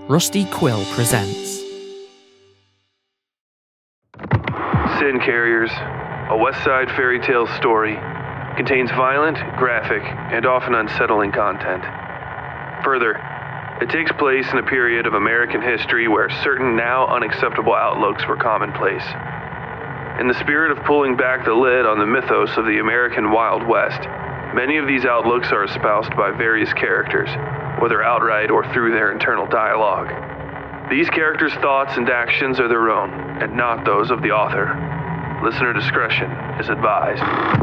Rusty Quill presents Sin Carriers, a West Side fairy tale story, contains violent, graphic, and often unsettling content. Further, it takes place in a period of American history where certain now unacceptable outlooks were commonplace. In the spirit of pulling back the lid on the mythos of the American Wild West, many of these outlooks are espoused by various characters, whether outright or through their internal dialogue. These characters' thoughts and actions are their own, and not those of the author. Listener discretion is advised.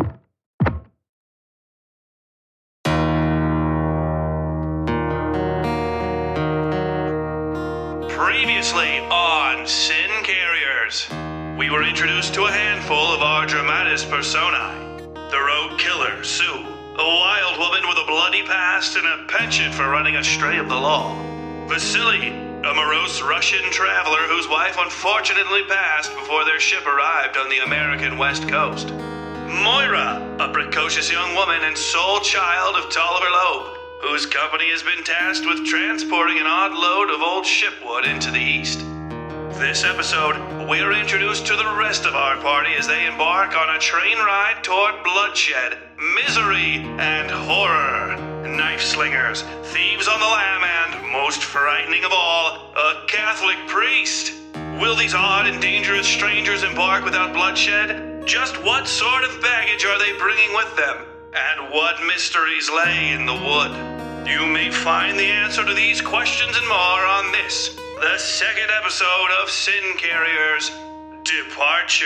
Previously on Sin Carriers, we were introduced to a handful of our dramatis personae. The rogue killer, Sue, a wild woman with a bloody past and a penchant for running astray of the law. Vasily, a morose Russian traveler whose wife unfortunately passed before their ship arrived on the American West Coast. Moira, a precocious young woman and sole child of Tolliver Loeb, whose company has been tasked with transporting an odd load of old shipwood into the east. This episode, we are introduced to the rest of our party as they embark on a train ride toward bloodshed, misery, and horror. Knife slingers, thieves on the lam, and, most frightening of all, a Catholic priest. Will these odd and dangerous strangers embark without bloodshed? Just what sort of baggage are they bringing with them? And what mysteries lay in the wood? You may find the answer to these questions and more on this, the second episode of Sin Carriers, Departure.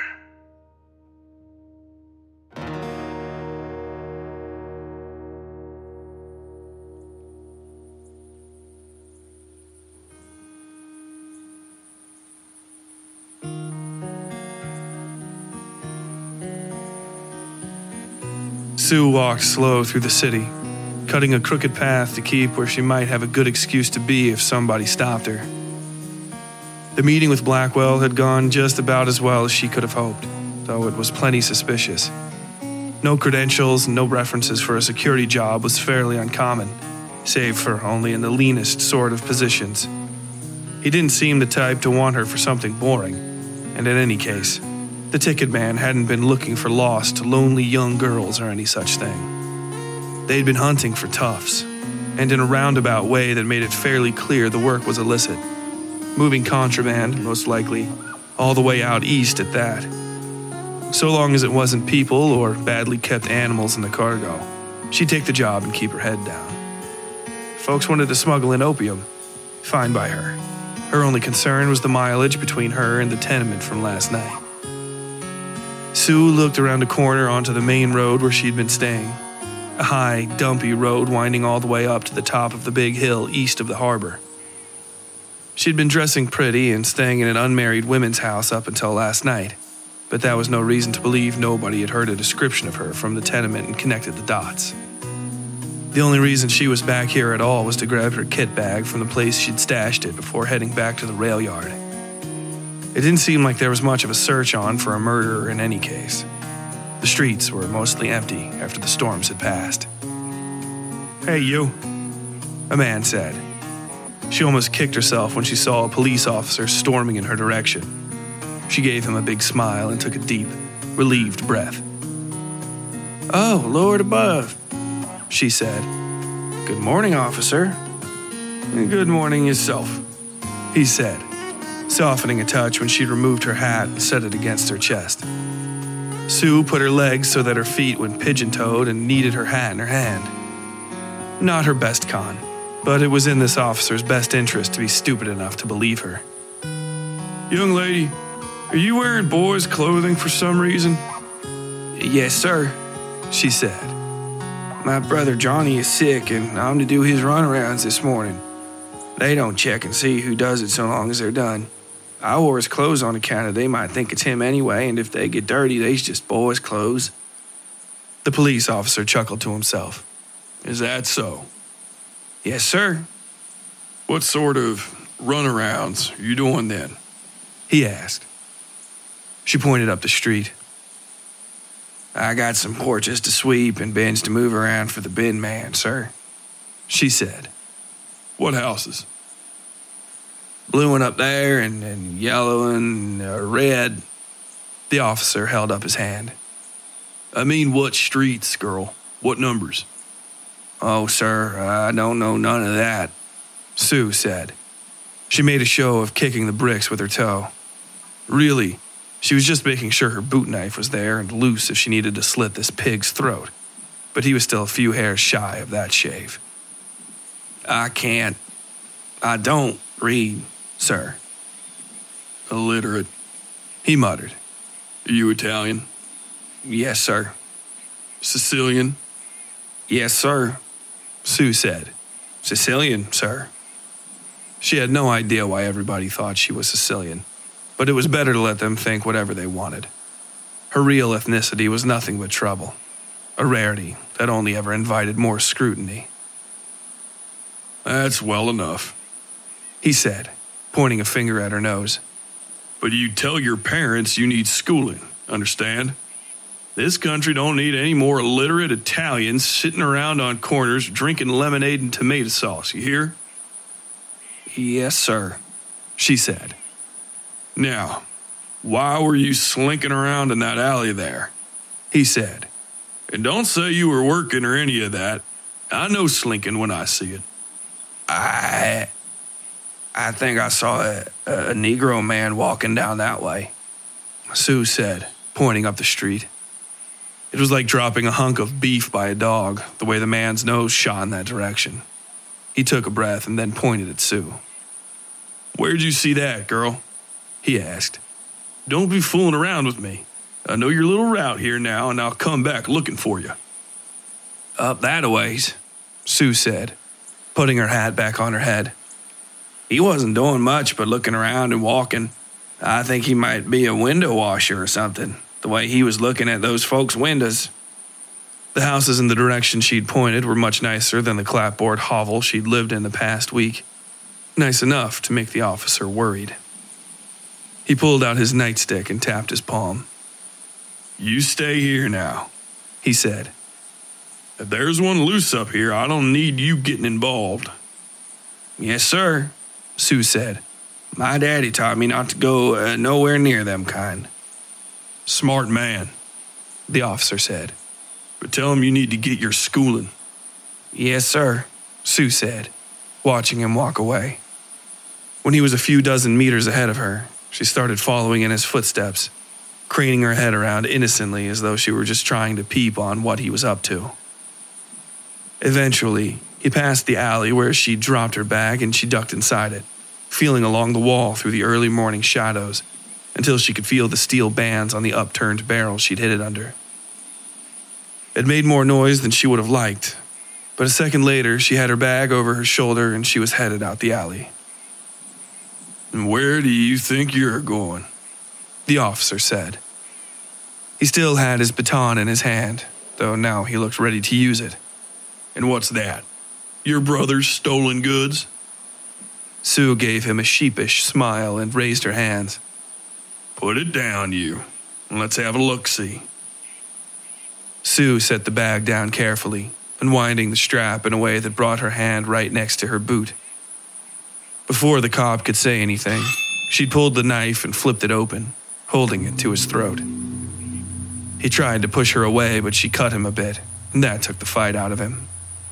Sue walked slow through the city, cutting a crooked path to keep where she might have a good excuse to be if somebody stopped her. The meeting with Blackwell had gone just about as well as she could have hoped, though it was plenty suspicious. No credentials and no references for a security job was fairly uncommon, save for only in the leanest sort of positions. He didn't seem the type to want her for something boring, and in any case, the ticket man hadn't been looking for lost, lonely young girls or any such thing. They'd been hunting for toughs, and in a roundabout way that made it fairly clear the work was illicit. Moving contraband, most likely, all the way out east at that. So long as it wasn't people or badly kept animals in the cargo, she'd take the job and keep her head down. Folks wanted to smuggle in opium, fine by her. Her only concern was the mileage between her and the tenement from last night. Sue looked around a corner onto the main road where she'd been staying. A high, dumpy road winding all the way up to the top of the big hill east of the harbor. She'd been dressing pretty and staying in an unmarried women's house up until last night, but that was no reason to believe nobody had heard a description of her from the tenement and connected the dots. The only reason she was back here at all was to grab her kit bag from the place she'd stashed it before heading back to the rail yard. It didn't seem like there was much of a search on for a murderer in any case. The streets were mostly empty after the storms had passed. "Hey, you," a man said. She almost kicked herself when she saw a police officer storming in her direction. She gave him a big smile and took a deep, relieved breath. "Oh, Lord above," she said. "Good morning, officer." "Good morning yourself," he said, softening a touch when she'd removed her hat and set it against her chest. Sue put her legs so that her feet went pigeon-toed and kneaded her hat in her hand. Not her best con, but it was in this officer's best interest to be stupid enough to believe her. "Young lady, are you wearing boys' clothing for some reason?" "Yes, sir," she said. "My brother Johnny is sick and I'm to do his runarounds this morning. They don't check and see who does it so long as they're done. I wore his clothes on account of they might think it's him anyway, and if they get dirty, they's just boys' clothes." The police officer chuckled to himself. "Is that so?" "Yes, sir." "What sort of runarounds are you doing then?" he asked. She pointed up the street. "I got some porches to sweep and bins to move around for the bin man, sir," she said. "What houses?" Blue one up there and yellow and red. The officer held up his hand. I mean, what streets, girl? What numbers? Oh, sir, I don't know none of that, Sue said. She made a show of kicking the bricks with her toe. Really, she was just making sure her boot knife was there and loose if she needed to slit this pig's throat. But he was still a few hairs shy of that shave. I don't read, sir. Illiterate, he muttered. Are you Italian? Yes, sir. Sicilian? Yes, sir, Sue said. Sicilian, sir. She had no idea why everybody thought she was Sicilian, but it was better to let them think whatever they wanted. Her real ethnicity was nothing but trouble, a rarity that only ever invited more scrutiny. That's well enough, he said, pointing a finger at her nose. But you tell your parents you need schooling, understand? This country don't need any more illiterate Italians sitting around on corners drinking lemonade and tomato sauce, you hear? Yes, sir, she said. Now, why were you slinking around in that alley there? He said. And don't say you were working or any of that. I know slinking when I see it. I think I saw a Negro man walking down that way, Sue said, pointing up the street. It was like dropping a hunk of beef by a dog, the way the man's nose shot in that direction. He took a breath and then pointed at Sue. Where'd you see that, girl? He asked. Don't be fooling around with me. I know your little route here now, and I'll come back looking for you. Up that a ways, Sue said, putting her hat back on her head. He wasn't doing much but looking around and walking. I think he might be a window washer or something, the way he was looking at those folks' windows. The houses in the direction she'd pointed were much nicer than the clapboard hovel she'd lived in the past week. Nice enough to make the officer worried. He pulled out his nightstick and tapped his palm. You stay here now, he said. If there's one loose up here, I don't need you getting involved. Yes, sir, Sue said. My daddy taught me not to go nowhere near them kind. Smart man, the officer said. But tell him you need to get your schooling. Yes, sir, Sue said, watching him walk away. When he was a few dozen meters ahead of her, she started following in his footsteps, craning her head around innocently as though she were just trying to peep on what he was up to. Eventually, he passed the alley where she dropped her bag and she ducked inside it, feeling along the wall through the early morning shadows until she could feel the steel bands on the upturned barrel she'd hid it under. It made more noise than she would have liked, but a second later she had her bag over her shoulder and she was headed out the alley. And where do you think you're going? The officer said. He still had his baton in his hand, though now he looked ready to use it. And what's that? Your brother's stolen goods? Sue gave him a sheepish smile and raised her hands. Put it down, you, and let's have a look-see. Sue set the bag down carefully, unwinding the strap in a way that brought her hand right next to her boot. Before the cop could say anything, she pulled the knife and flipped it open, holding it to his throat. He tried to push her away, but she cut him a bit, and that took the fight out of him.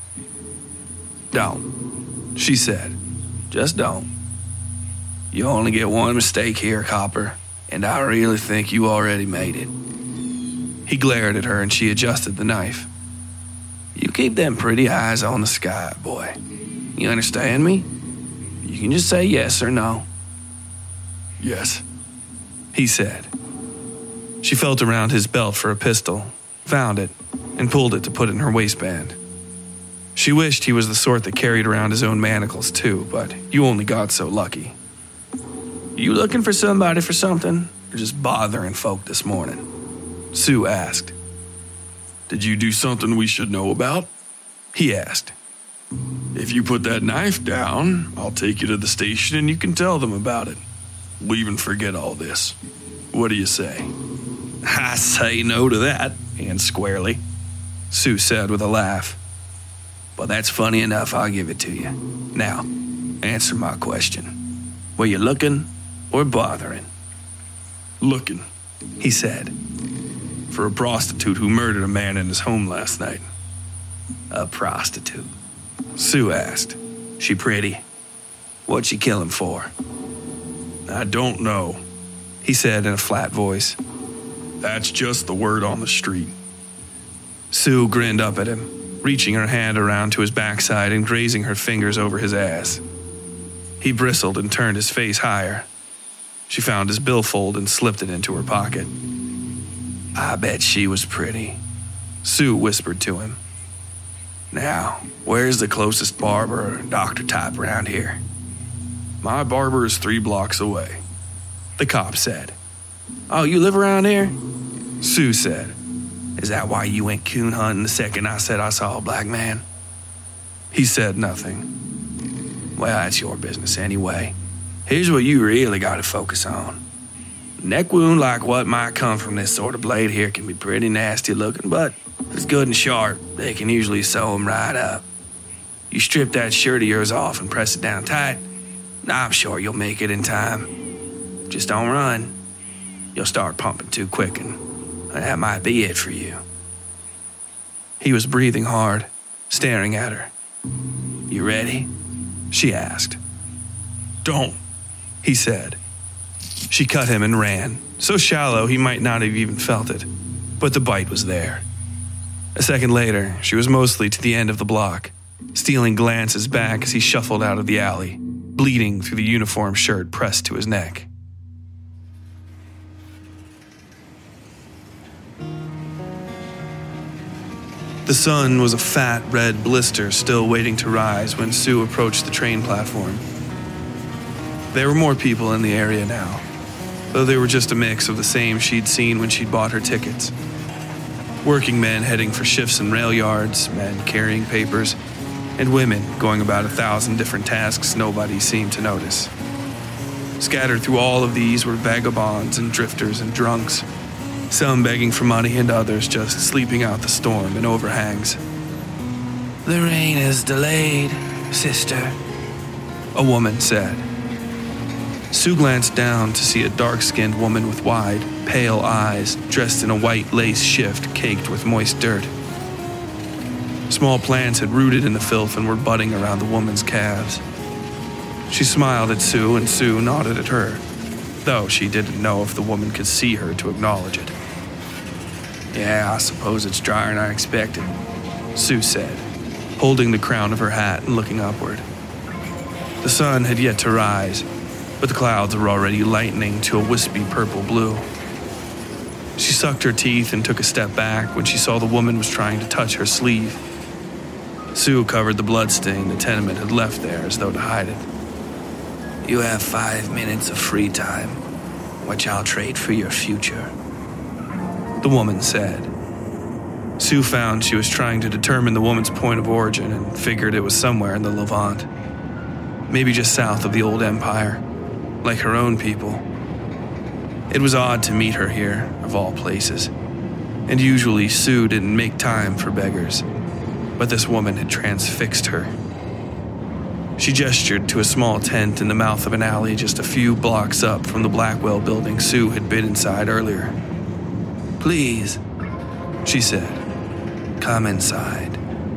Don't, she said. Just don't. You only get one mistake here, copper, and I really think you already made it. He glared at her and she adjusted the knife. You keep them pretty eyes on the sky, boy. You understand me? You can just say yes or no. Yes, he said. She felt around his belt for a pistol, found it, and pulled it to put in her waistband. She wished he was the sort that carried around his own manacles too, but you only got so lucky. You looking for somebody for something, or just bothering folk this morning? Sue asked. Did you do something we should know about? He asked. If you put that knife down, I'll take you to the station and you can tell them about it. Leave and forget all this. What do you say? I say no to that, and squarely, Sue said with a laugh. But that's funny enough, I'll give it to you. Now, answer my question. Were you looking or bothering? Looking, he said, for a prostitute who murdered a man in his home last night. A prostitute? Sue asked. She pretty? What'd she kill him for? I don't know, he said in a flat voice. That's just the word on the street. Sue grinned up at him, reaching her hand around to his backside and grazing her fingers over his ass. He bristled and turned his face higher. She found his billfold and slipped it into her pocket. I bet she was pretty, Sue whispered to him. Now, where's the closest barber or doctor type around here? My barber is 3 blocks away, the cop said. Oh, you live around here? Sue said. Is that why you went coon hunting the second I said I saw a black man? He said nothing. Well, that's your business anyway. Here's what you really got to focus on. Neck wound like what might come from this sort of blade here can be pretty nasty looking, but if it's good and sharp, they can usually sew them right up. You strip that shirt of yours off and press it down tight, I'm sure you'll make it in time. Just don't run. You'll start pumping too quick, and that might be it for you. He was breathing hard, staring at her. You ready? She asked. Don't, he said. She cut him and ran, so shallow he might not have even felt it, but the bite was there. A second later, she was mostly to the end of the block, stealing glances back as he shuffled out of the alley, bleeding through the uniform shirt pressed to his neck. The sun was a fat red blister still waiting to rise when Sue approached the train platform. There were more people in the area now, though they were just a mix of the same she'd seen when she'd bought her tickets. Working men heading for shifts in rail yards, men carrying papers, and women going about 1,000 different tasks nobody seemed to notice. Scattered through all of these were vagabonds and drifters and drunks, some begging for money and others just sleeping out the storm in overhangs. The rain is delayed, sister, a woman said. Sue glanced down to see a dark-skinned woman with wide, pale eyes, dressed in a white lace shift caked with moist dirt. Small plants had rooted in the filth and were budding around the woman's calves. She smiled at Sue, and Sue nodded at her, though she didn't know if the woman could see her to acknowledge it. Yeah, I suppose it's drier than I expected, Sue said, holding the crown of her hat and looking upward. The sun had yet to rise, but the clouds were already lightening to a wispy purple blue. She sucked her teeth and took a step back when she saw the woman was trying to touch her sleeve. Sue covered the bloodstain the tenement had left there as though to hide it. You have 5 minutes of free time, which I'll trade for your future, the woman said. Sue found she was trying to determine the woman's point of origin and figured it was somewhere in the Levant. Maybe just south of the old empire, like her own people. It was odd to meet her here, of all places, and usually Sue didn't make time for beggars, but this woman had transfixed her. She gestured to a small tent in the mouth of an alley just a few blocks up from the Blackwell building Sue had been inside earlier. Please, she said. Come inside.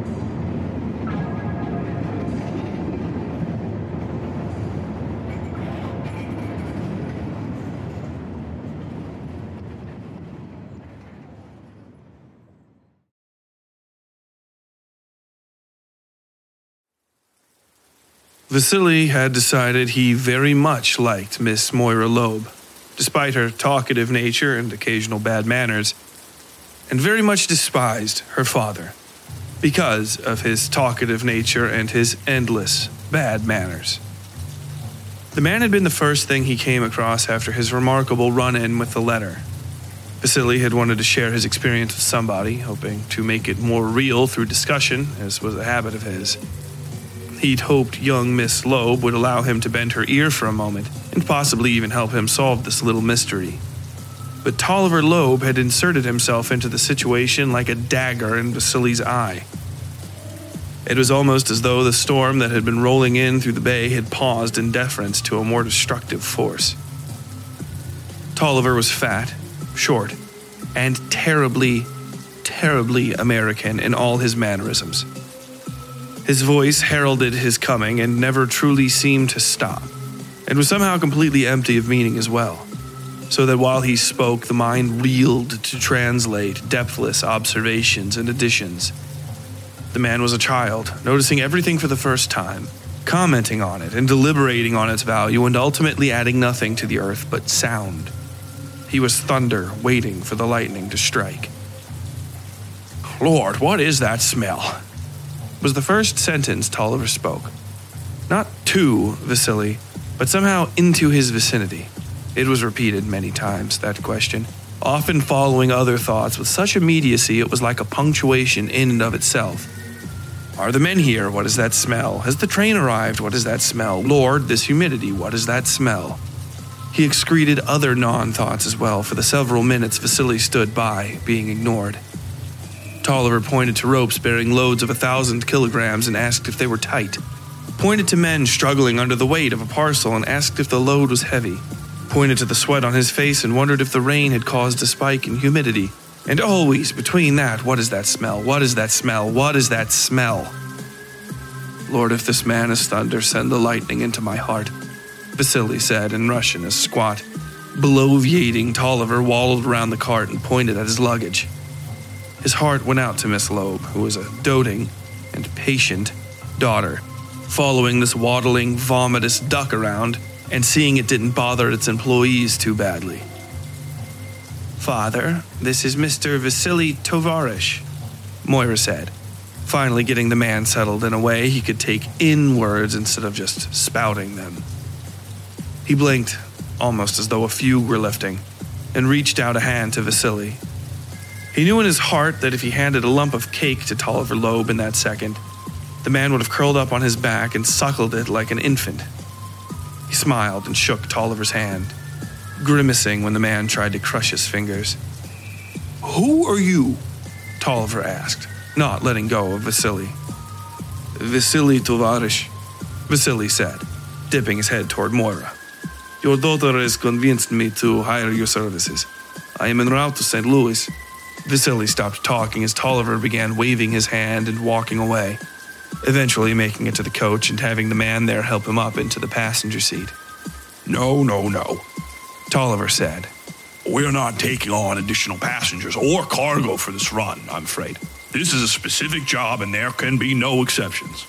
Vasily had decided he very much liked Miss Moira Loeb, despite her talkative nature and occasional bad manners, and very much despised her father because of his talkative nature and his endless bad manners. The man had been the first thing he came across after his remarkable run-in with the letter. Vasily had wanted to share his experience with somebody, hoping to make it more real through discussion, as was a habit of his. He'd hoped young Miss Loeb would allow him to bend her ear for a moment and possibly even help him solve this little mystery. But Tolliver Loeb had inserted himself into the situation like a dagger in Vasily's eye. It was almost as though the storm that had been rolling in through the bay had paused in deference to a more destructive force. Tolliver was fat, short, and terribly, terribly American in all his mannerisms. His voice heralded his coming and never truly seemed to stop, and was somehow completely empty of meaning as well, so that while he spoke, the mind reeled to translate depthless observations and additions. The man was a child, noticing everything for the first time, commenting on it and deliberating on its value, and ultimately adding nothing to the earth but sound. He was thunder waiting for the lightning to strike. "Lord, what is that smell?" was the first sentence Tolliver spoke. Not to Vasily, but somehow into his vicinity. It was repeated many times, that question, often following other thoughts with such immediacy it was like a punctuation in and of itself. "Are the men here? What is that smell? Has the train arrived? What is that smell? Lord, this humidity, what is that smell?" He excreted other non-thoughts as well for the several minutes Vasily stood by, being ignored. Tolliver pointed to ropes bearing loads of 1,000 kilograms and asked if they were tight. Pointed to men struggling under the weight of a parcel and asked if the load was heavy. Pointed to the sweat on his face and wondered if the rain had caused a spike in humidity. And always, between that, what is that smell? What is that smell? What is that smell? "Lord, if this man is thunder, send the lightning into my heart," Vasily said in Russian as squat, bloviating Tolliver waddled around the cart and pointed at his luggage. His heart went out to Miss Loeb, who was a doting and patient daughter, following this waddling, vomitous duck around and seeing it didn't bother its employees too badly. "Father, this is Mr. Vasily Tovarish," Moira said, finally getting the man settled in a way he could take in words instead of just spouting them. He blinked, almost as though a fugue were lifting, and reached out a hand to Vasily. He knew in his heart that if he handed a lump of cake to Tolliver Loeb in that second, the man would have curled up on his back and suckled it like an infant. He smiled and shook Tolliver's hand, grimacing when the man tried to crush his fingers. "Who are you?" Tolliver asked, not letting go of Vasily. "Vasily Tovarish," Vasily said, dipping his head toward Moira. "Your daughter has convinced me to hire your services. I am en route to St. Louis." Vasily stopped talking as Tolliver began waving his hand and walking away, eventually making it to the coach and having the man there help him up into the passenger seat. No, Tolliver said. "We're not taking on additional passengers or cargo for this run, I'm afraid. This is a specific job and there can be no exceptions."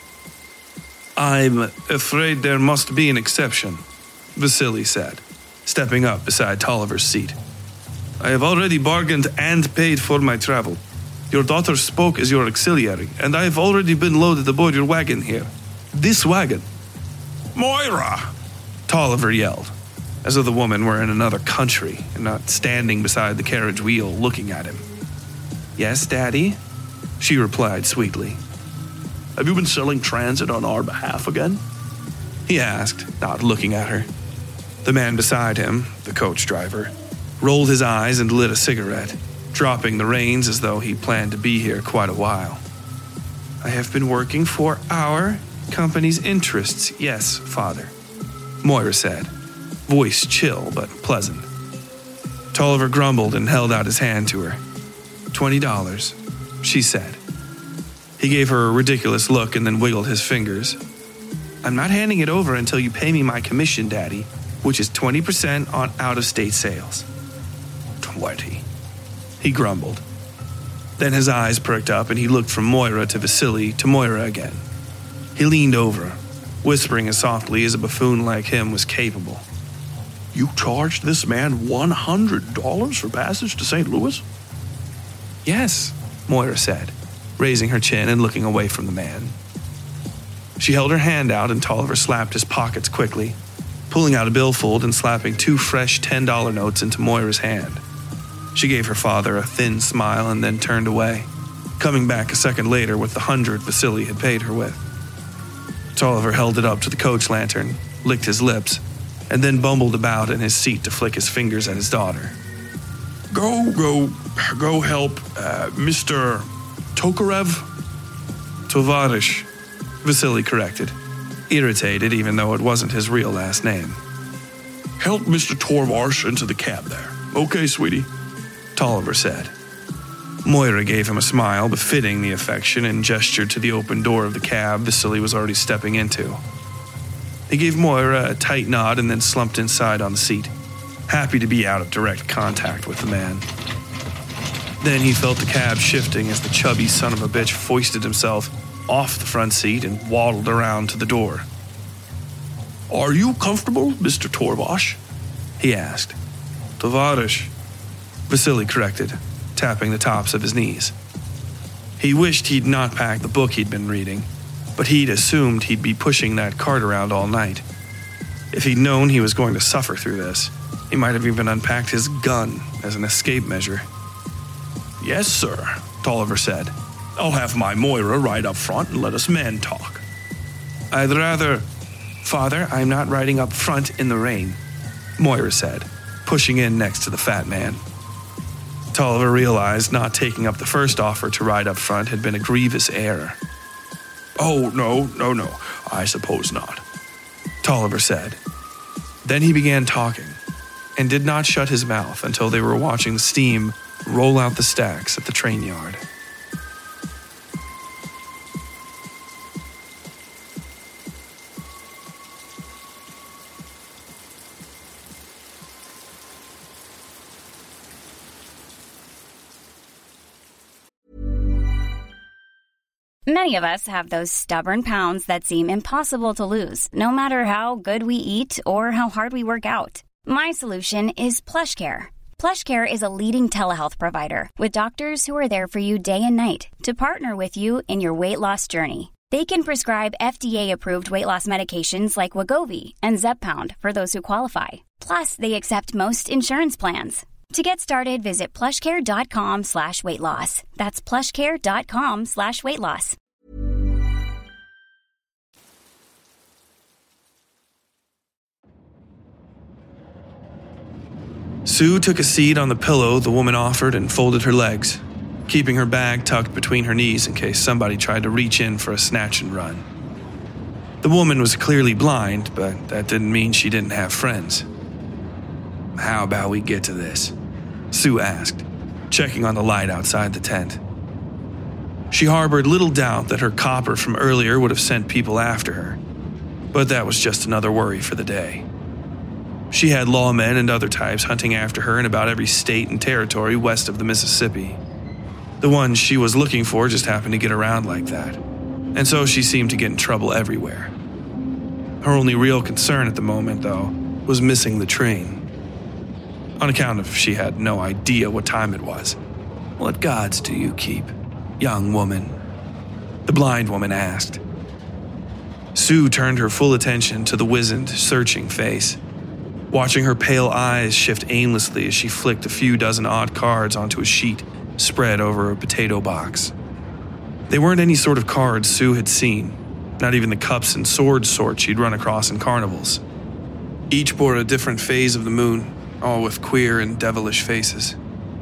"I'm afraid there must be an exception," Vasily said, stepping up beside Tolliver's seat. "I have already bargained and paid for my travel. Your daughter spoke as your auxiliary, and I have already been loaded aboard your wagon here. This wagon." "Moira!" Tolliver yelled, as though the woman were in another country and not standing beside the carriage wheel looking at him. "Yes, Daddy?" she replied sweetly. "Have you been selling transit on our behalf again?" he asked, not looking at her. The man beside him, the coach driver, rolled his eyes and lit a cigarette, dropping the reins as though he planned to be here quite a while. "I have been working for our company's interests, yes, Father," Moira said, voice chill but pleasant. Tolliver grumbled and held out his hand to her. $20, she said. He gave her a ridiculous look and then wiggled his fingers. "I'm not handing it over until you pay me my commission, Daddy, which is 20% on out-of-state sales." 20, he grumbled. Then his eyes perked up and he looked from Moira to Vasily to Moira again. He leaned over, whispering as softly as a buffoon like him was capable. "You charged this man $100 for passage to St. Louis?" "Yes," Moira said, raising her chin and looking away from the man. She held her hand out and Tolliver slapped his pockets quickly, pulling out a billfold and slapping 2 fresh $10 notes into Moira's hand. She gave her father a thin smile and then turned away, coming back a second later with the 100 Vasily had paid her with. Tolliver held it up to the coach lantern, licked his lips, and then bumbled about in his seat to flick his fingers at his daughter. Go help Mr. Tokarev?" "Tovarish," Vasily corrected, irritated even though it wasn't his real last name. Help Mr. Torvash into the cab there. Okay, sweetie, Tolliver said. Moira gave him a smile befitting the affection and gestured to the open door of the cab Vasily was already stepping into. He gave Moira a tight nod and then slumped inside on the seat, happy to be out of direct contact with the man. Then he felt the cab shifting as the chubby son of a bitch foisted himself off the front seat and waddled around to the door. Are you comfortable, Mr. Torvash? He asked. Tovarish, Vasily corrected, tapping the tops of his knees. He wished he'd not packed the book he'd been reading, but he'd assumed he'd be pushing that cart around all night. If he'd known he was going to suffer through this, he might have even unpacked his gun as an escape measure. Yes, sir, Tolliver said. I'll have my Moira ride up front and let us men talk. I'd rather... Father, I'm not riding up front in the rain, Moira said, pushing in next to the fat man. Tolliver realized not taking up the first offer to ride up front had been a grievous error. Oh, no, I suppose not, Tolliver said. Then he began talking, and did not shut his mouth until they were watching the steam roll out the stacks at the train yard. Many of us have those stubborn pounds that seem impossible to lose, no matter how good we eat or how hard we work out. My solution is PlushCare. PlushCare is a leading telehealth provider with doctors who are there for you day and night to partner with you in your weight loss journey. They can prescribe FDA-approved weight loss medications like Wegovy and Zepbound for those who qualify. Plus, they accept most insurance plans. To get started, visit plushcare.com/weightloss. That's plushcare.com/weightloss. Sue took a seat on the pillow the woman offered and folded her legs, keeping her bag tucked between her knees in case somebody tried to reach in for a snatch and run. The woman was clearly blind, but that didn't mean she didn't have friends. How about we get to this? Sue asked, checking on the light outside the tent. She harbored little doubt that her copper from earlier would have sent people after her, but that was just another worry for the day. She had lawmen and other types hunting after her in about every state and territory west of the Mississippi. The ones she was looking for just happened to get around like that, and so she seemed to get in trouble everywhere. Her only real concern at the moment, though, was missing the train. On account of she had no idea what time it was. What gods do you keep, young woman? The blind woman asked. Sue turned her full attention to the wizened, searching face, watching her pale eyes shift aimlessly as she flicked a few dozen odd cards onto a sheet spread over a potato box. They weren't any sort of cards Sue had seen, not even the cups and swords sort she'd run across in carnivals. Each bore a different phase of the moon, all with queer and devilish faces.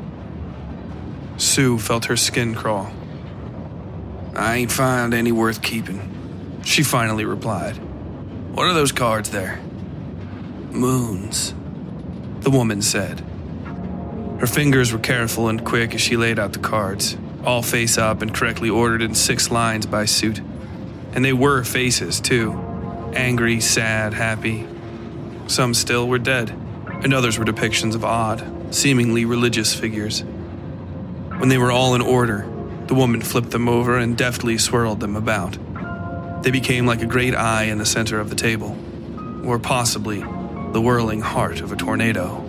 Sue felt her skin crawl. I ain't found any worth keeping, she finally replied. What are those cards there? Moons, the woman said. Her fingers were careful and quick as she laid out the cards, all face up and correctly ordered in 6 lines by suit. And they were faces, too. Angry, sad, happy. Some still were dead, and others were depictions of odd, seemingly religious figures. When they were all in order, the woman flipped them over and deftly swirled them about. They became like a great eye in the center of the table, or possibly the whirling heart of a tornado.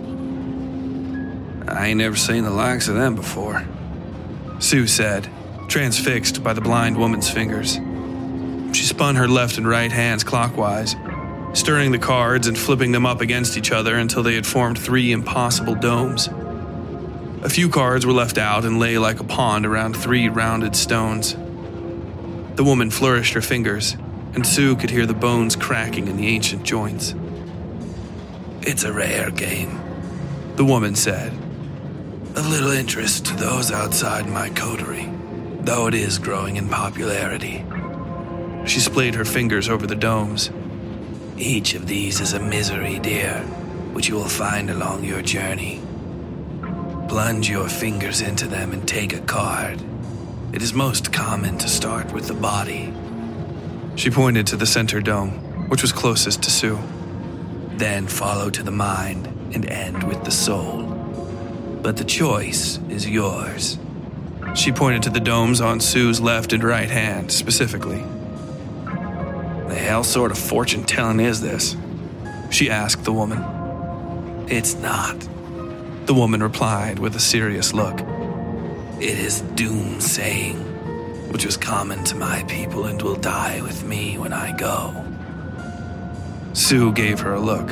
I ain't never seen the likes of them before, Sue said, transfixed by the blind woman's fingers. She spun her left and right hands clockwise, stirring the cards and flipping them up against each other until they had formed 3 impossible domes. A few cards were left out and lay like a pond around 3 rounded stones. The woman flourished her fingers, and Sue could hear the bones cracking in the ancient joints. It's a rare game, the woman said. Of little interest to those outside my coterie, though it is growing in popularity. She splayed her fingers over the domes. Each of these is a misery, dear, which you will find along your journey. Plunge your fingers into them and take a card. It is most common to start with the body. She pointed to the center dome, which was closest to Sue. Then follow to the mind and end with the soul. But the choice is yours. She pointed to the domes on Sue's left and right hand, specifically. The hell sort of fortune-telling is this? She asked the woman. It's not. The woman replied with a serious look. It is doom-saying, which was common to my people and will die with me when I go. Sue gave her a look.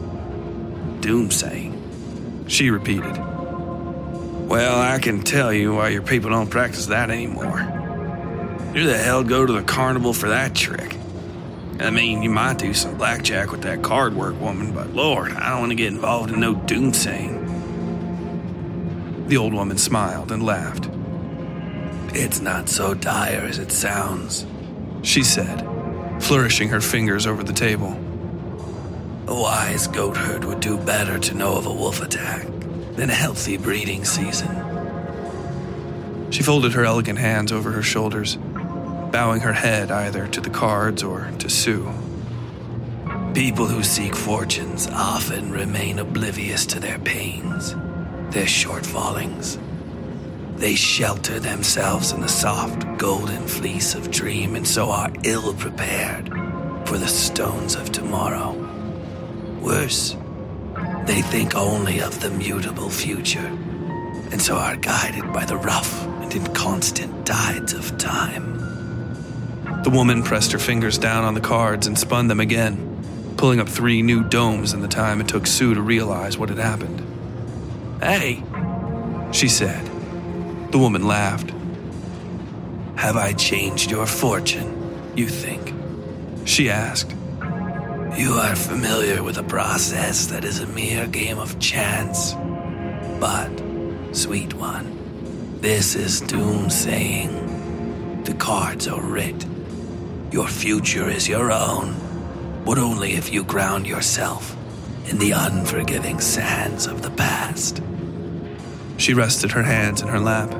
Doom-saying, she repeated. Well, I can tell you why your people don't practice that anymore. Who the hell go to the carnival for that trick? I mean, you might do some blackjack with that card work woman, but Lord, I don't want to get involved in no doomsaying. The old woman smiled and laughed. It's not so dire as it sounds, she said, flourishing her fingers over the table. A wise goatherd would do better to know of a wolf attack than a healthy breeding season. She folded her elegant hands over her shoulders, bowing her head either to the cards or to Sue. People who seek fortunes often remain oblivious to their pains, their shortfallings. They shelter themselves in the soft, golden fleece of dream and so are ill-prepared for the stones of tomorrow. Worse, they think only of the mutable future and so are guided by the rough and inconstant tides of time. The woman pressed her fingers down on the cards and spun them again, pulling up 3 new domes in the time it took Sue to realize what had happened. Hey, she said. The woman laughed. Have I changed your fortune, you think? She asked. You are familiar with a process that is a mere game of chance. But, sweet one, this is doomsaying. The cards are writ. Your future is your own, but only if you ground yourself in the unforgiving sands of the past. She rested her hands in her lap.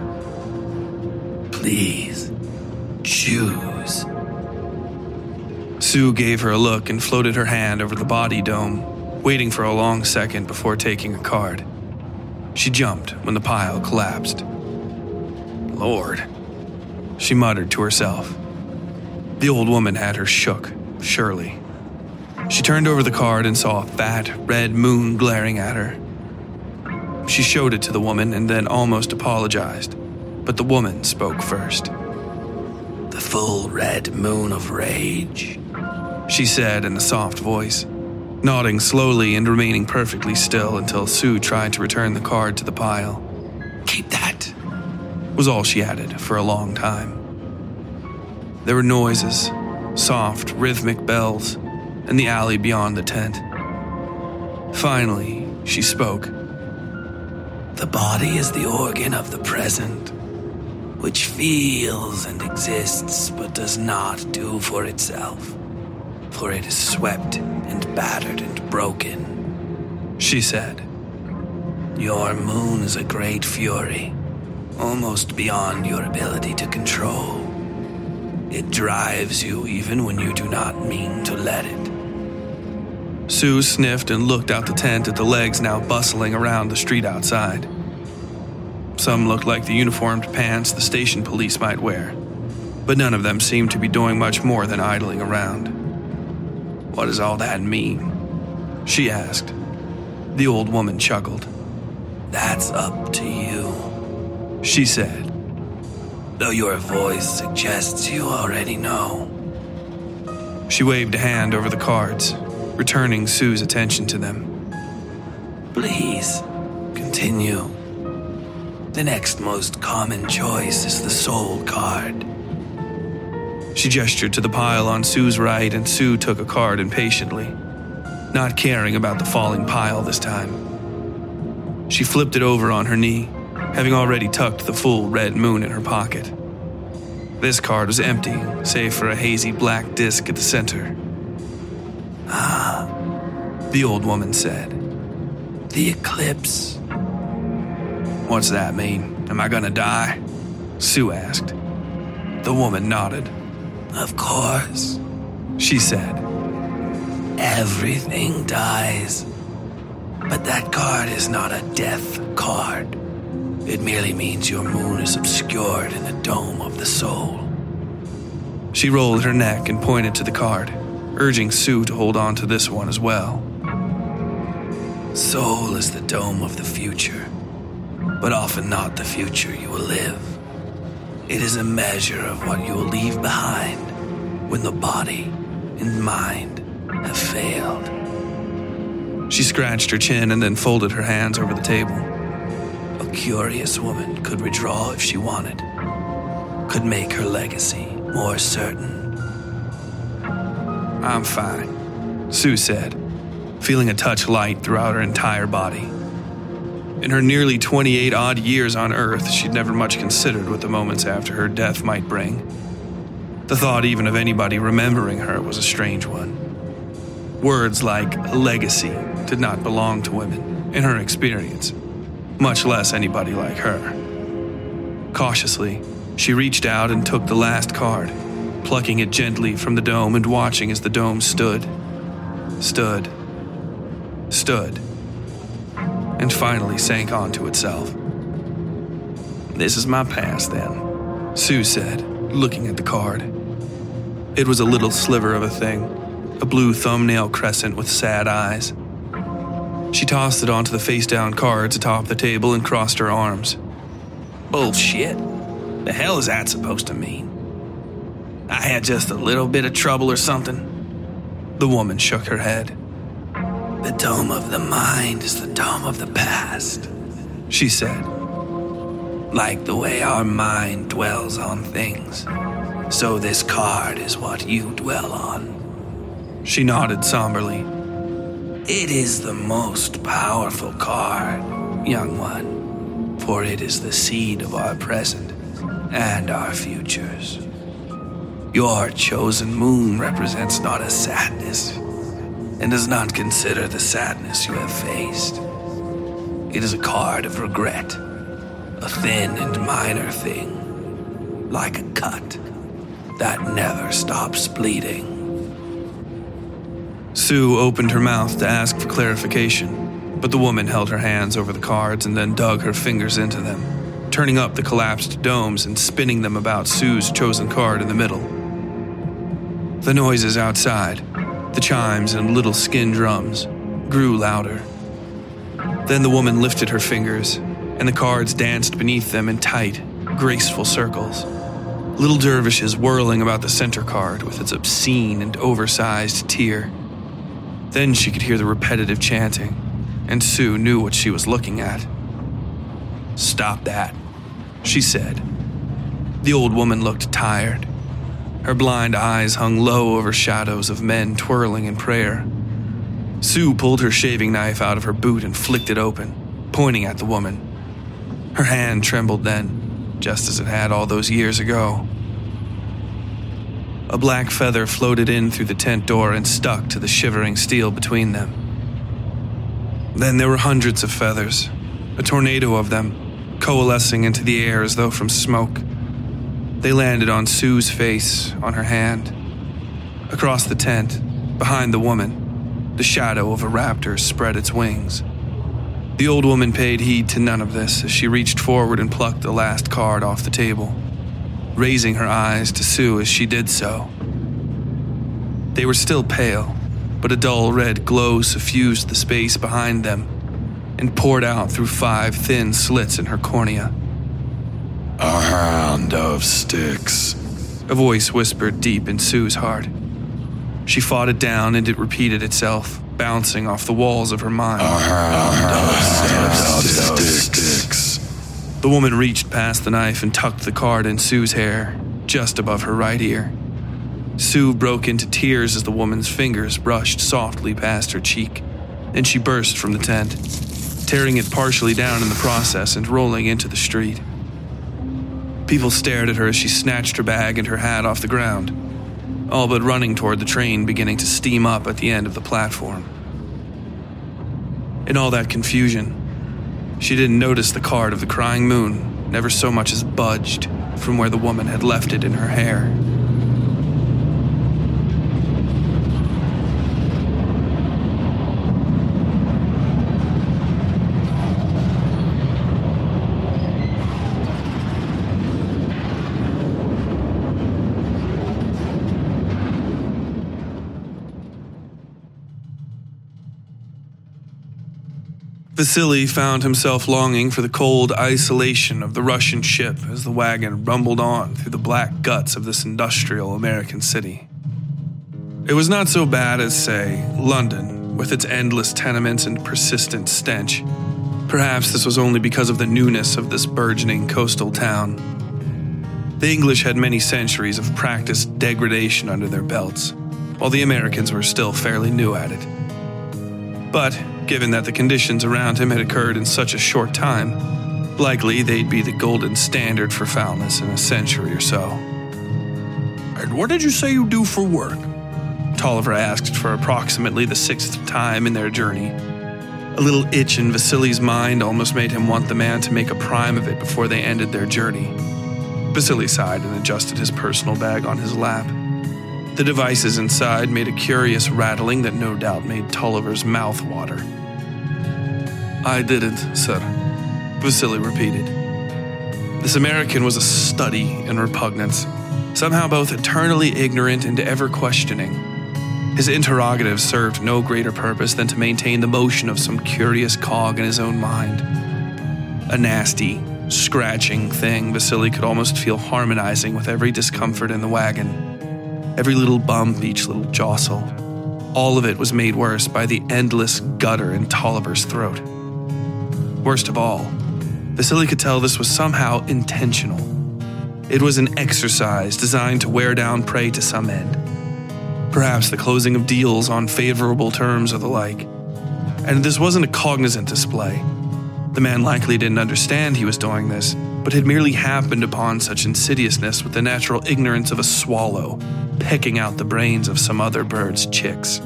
Please, choose. Sue gave her a look and floated her hand over the body dome, waiting for a long second before taking a card. She jumped when the pile collapsed. Lord, she muttered to herself. The old woman had her shook, surely. She turned over the card and saw a fat, red moon glaring at her. She showed it to the woman and then almost apologized, but the woman spoke first. The full red moon of rage, she said in a soft voice, nodding slowly and remaining perfectly still until Sue tried to return the card to the pile. Keep that, was all she added for a long time. There were noises, soft, rhythmic bells, in the alley beyond the tent. Finally, she spoke. The body is the organ of the present, which feels and exists but does not do for itself, for it is swept and battered and broken, she said. Your moon is a great fury, almost beyond your ability to control. It drives you even when you do not mean to let it. Sue sniffed and looked out the tent at the legs now bustling around the street outside. Some looked like the uniformed pants the station police might wear, but none of them seemed to be doing much more than idling around. What does all that mean? She asked. The old woman chuckled. That's up to you, she said. Though your voice suggests you already know. She waved a hand over the cards, returning Sue's attention to them. Please, continue. The next most common choice is the soul card. She gestured to the pile on Sue's right, and Sue took a card impatiently, not caring about the falling pile this time. She flipped it over on her knee, having already tucked the full red moon in her pocket. This card was empty, save for a hazy black disc at the center. The old woman said. The eclipse. What's that mean? Am I gonna die? Sue asked. The woman nodded. Of course, She said. everything dies. But that card is not a death card. It merely means your moon is obscured in the dome of the soul. She rolled her neck and pointed to the card, urging Sue to hold on to this one as well. Soul is the dome of the future, but often not the future you will live. It is a measure of what you will leave behind when the body and mind have failed. She scratched her chin and then folded her hands over the table. A curious woman could withdraw if she wanted, could make her legacy more certain. I'm fine, Sue said, feeling a touch light throughout her entire body. In her nearly 28-odd years on Earth, she'd never much considered what the moments after her death might bring. The thought even of anybody remembering her was a strange one. Words like legacy did not belong to women, in her experience, much less anybody like her. Cautiously, she reached out and took the last card, plucking it gently from the dome and watching as the dome stood, and finally sank onto itself. This is my past, then, Sue said, looking at the card. It was a little sliver of a thing, a blue thumbnail crescent with sad eyes. She tossed it onto the face-down cards atop the table and crossed her arms. Bullshit. The hell is that supposed to mean? I had just a little bit of trouble or something? The woman shook her head. The dome of the mind is the dome of the past, She said. like the way our mind dwells on things. So this card is what you dwell on. She nodded somberly. It is the most powerful card, young one, for it is the seed of our present and our futures. Your chosen moon represents not a sadness, and does not consider the sadness you have faced. It is a card of regret, a thin and minor thing, like a cut that never stops bleeding. Sue opened her mouth to ask for clarification, but the woman held her hands over the cards and then dug her fingers into them, turning up the collapsed domes and spinning them about Sue's chosen card in the middle. The noises outside, the chimes and little skin drums, grew louder. Then the woman lifted her fingers, and the cards danced beneath them in tight, graceful circles. Little dervishes whirling about the center card with its obscene and oversized tear. Then she could hear the repetitive chanting, and Sue knew what she was looking at. Stop that, she said. The old woman looked tired. Her blind eyes hung low over shadows of men twirling in prayer. Sue pulled her shaving knife out of her boot and flicked it open, pointing at the woman. Her hand trembled then, just as it had all those years ago. A black feather floated in through the tent door and stuck to the shivering steel between them. Then there were hundreds of feathers, a tornado of them, coalescing into the air as though from smoke. They landed on Sue's face, on her hand. Across the tent, behind the woman, the shadow of a raptor spread its wings. The old woman paid heed to none of this as she reached forward and plucked the last card off the table, raising her eyes to Sue as she did so. They were still pale, but a dull red glow suffused the space behind them and poured out through 5 thin slits in her cornea. A hand of sticks. A voice whispered deep in Sue's heart. She fought it down and it repeated itself, bouncing off the walls of her mind. A hand of sticks. The woman reached past the knife and tucked the card in Sue's hair, just above her right ear. Sue broke into tears as the woman's fingers brushed softly past her cheek, and she burst from the tent, tearing it partially down in the process and rolling into the street. People stared at her as she snatched her bag and her hat off the ground, all but running toward the train beginning to steam up at the end of the platform. In all that confusion, she didn't notice the card of the crying moon never so much as budged from where the woman had left it in her hair. Vasily found himself longing for the cold isolation of the Russian ship as the wagon rumbled on through the black guts of this industrial American city. It was not so bad as, say, London, with its endless tenements and persistent stench. Perhaps this was only because of the newness of this burgeoning coastal town. The English had many centuries of practiced degradation under their belts, while the Americans were still fairly new at it. But, given that the conditions around him had occurred in such a short time, likely they'd be the golden standard for foulness in a century or so. And what did you say you do for work? Tolliver asked for approximately the 6th time in their journey. A little itch in Vasily's mind almost made him want the man to make a prime of it before they ended their journey. Vasily sighed and adjusted his personal bag on his lap. The devices inside made a curious rattling that no doubt made Tolliver's mouth water. "I didn't, sir," Vasily repeated. This American was a study in repugnance, somehow both eternally ignorant and ever questioning. His interrogatives served no greater purpose than to maintain the motion of some curious cog in his own mind. A nasty, scratching thing Vasily could almost feel harmonizing with every discomfort in the wagon. Every little bump, each little jostle. All of it was made worse by the endless gutter in Tolliver's throat. Worst of all, Vasily could tell this was somehow intentional. It was an exercise designed to wear down prey to some end. Perhaps the closing of deals on favorable terms or the like. And this wasn't a cognizant display. The man likely didn't understand he was doing this, but had merely happened upon such insidiousness with the natural ignorance of a swallow, pecking out the brains of some other bird's chicks.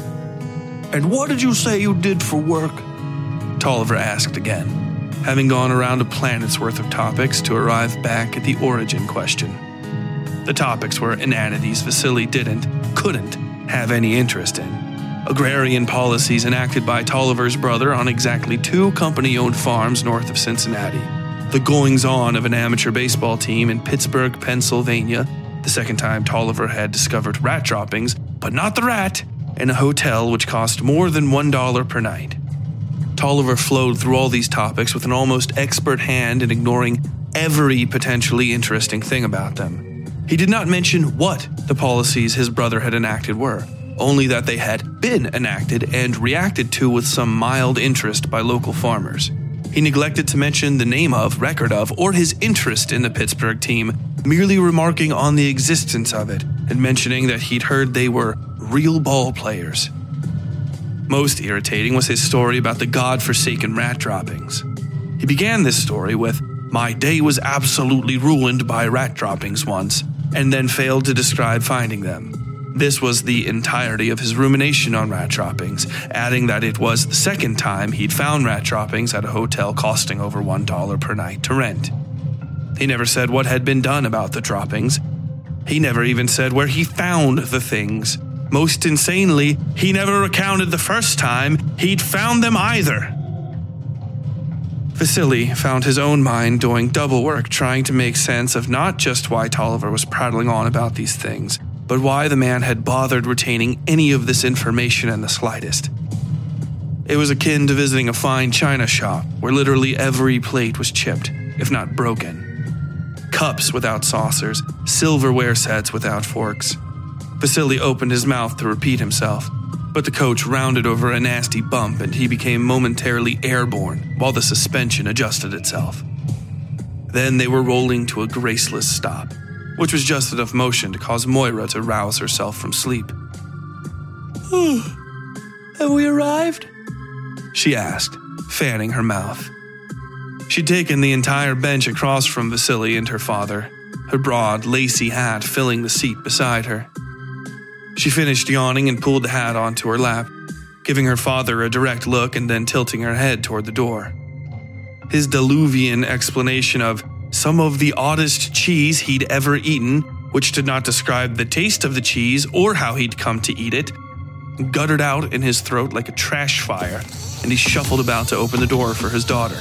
And what did you say you did for work? Tolliver asked again, having gone around a planet's worth of topics to arrive back at the origin question. The topics were inanities Vasily couldn't have any interest in. Agrarian policies enacted by Tolliver's brother on exactly 2 company-owned farms north of Cincinnati. The goings-on of an amateur baseball team in Pittsburgh, Pennsylvania, the second time Tolliver had discovered rat droppings, but not the rat, in a hotel which cost more than $1 per night. Tolliver flowed through all these topics with an almost expert hand in ignoring every potentially interesting thing about them. He did not mention what the policies his brother had enacted were, only that they had been enacted and reacted to with some mild interest by local farmers. He neglected to mention the name of, record of, or his interest in the Pittsburgh team, merely remarking on the existence of it and mentioning that he'd heard they were real ball players. Most irritating was his story about the godforsaken rat droppings. He began this story with, "My day was absolutely ruined by rat droppings once," and then failed to describe finding them. This was the entirety of his rumination on rat droppings, adding that it was the second time he'd found rat droppings at a hotel costing over $1 per night to rent. He never said what had been done about the droppings. He never even said where he found the things. Most insanely, he never recounted the first time he'd found them either. Vasily found his own mind doing double work trying to make sense of not just why Tolliver was prattling on about these things, but why the man had bothered retaining any of this information in the slightest. It was akin to visiting a fine china shop where literally every plate was chipped, if not broken. Cups without saucers, silverware sets without forks. Vasily opened his mouth to repeat himself, but the coach rounded over a nasty bump and he became momentarily airborne while the suspension adjusted itself. Then they were rolling to a graceless stop, which was just enough motion to cause Moira to rouse herself from sleep. Have we arrived? She asked, fanning her mouth. She'd taken the entire bench across from Vasily and her father, her broad, lacy hat filling the seat beside her. She finished yawning and pulled the hat onto her lap, giving her father a direct look and then tilting her head toward the door. His diluvian explanation of some of the oddest cheese he'd ever eaten, which did not describe the taste of the cheese or how he'd come to eat it, guttered out in his throat like a trash fire, and he shuffled about to open the door for his daughter.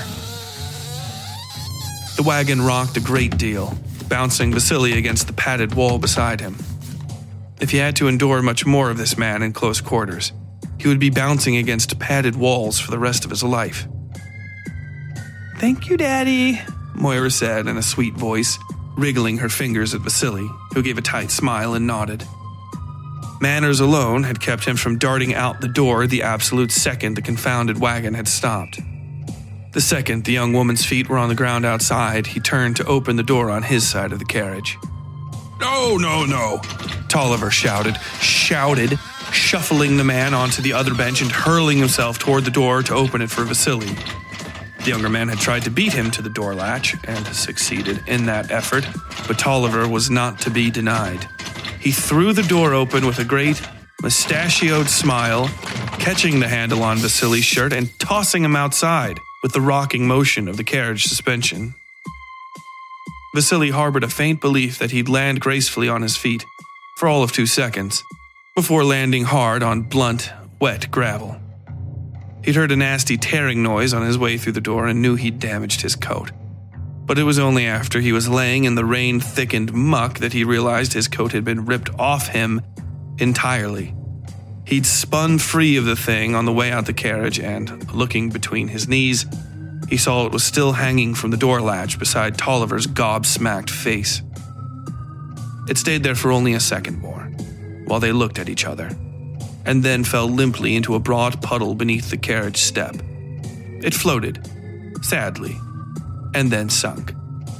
The wagon rocked a great deal, bouncing Vasily against the padded wall beside him. If he had to endure much more of this man in close quarters, he would be bouncing against padded walls for the rest of his life. "Thank you, Daddy," Moira said in a sweet voice, wriggling her fingers at Vasily, who gave a tight smile and nodded. Manners alone had kept him from darting out the door the absolute second the confounded wagon had stopped. The second the young woman's feet were on the ground outside, he turned to open the door on his side of the carriage. No, Tolliver shouted, shuffling the man onto the other bench and hurling himself toward the door to open it for Vasily. The younger man had tried to beat him to the door latch and succeeded in that effort, but Tolliver was not to be denied. He threw the door open with a great, mustachioed smile, catching the handle on Vasily's shirt and tossing him outside with the rocking motion of the carriage suspension. Vasily harbored a faint belief that he'd land gracefully on his feet, for all of 2 seconds, before landing hard on blunt, wet gravel. He'd heard a nasty tearing noise on his way through the door and knew he'd damaged his coat. But it was only after he was laying in the rain-thickened muck that he realized his coat had been ripped off him entirely. He'd spun free of the thing on the way out the carriage and, looking between his knees, he saw it was still hanging from the door latch beside Tolliver's gobsmacked face. It stayed there for only a second more, while they looked at each other, and then fell limply into a broad puddle beneath the carriage step. It floated, sadly, and then sunk.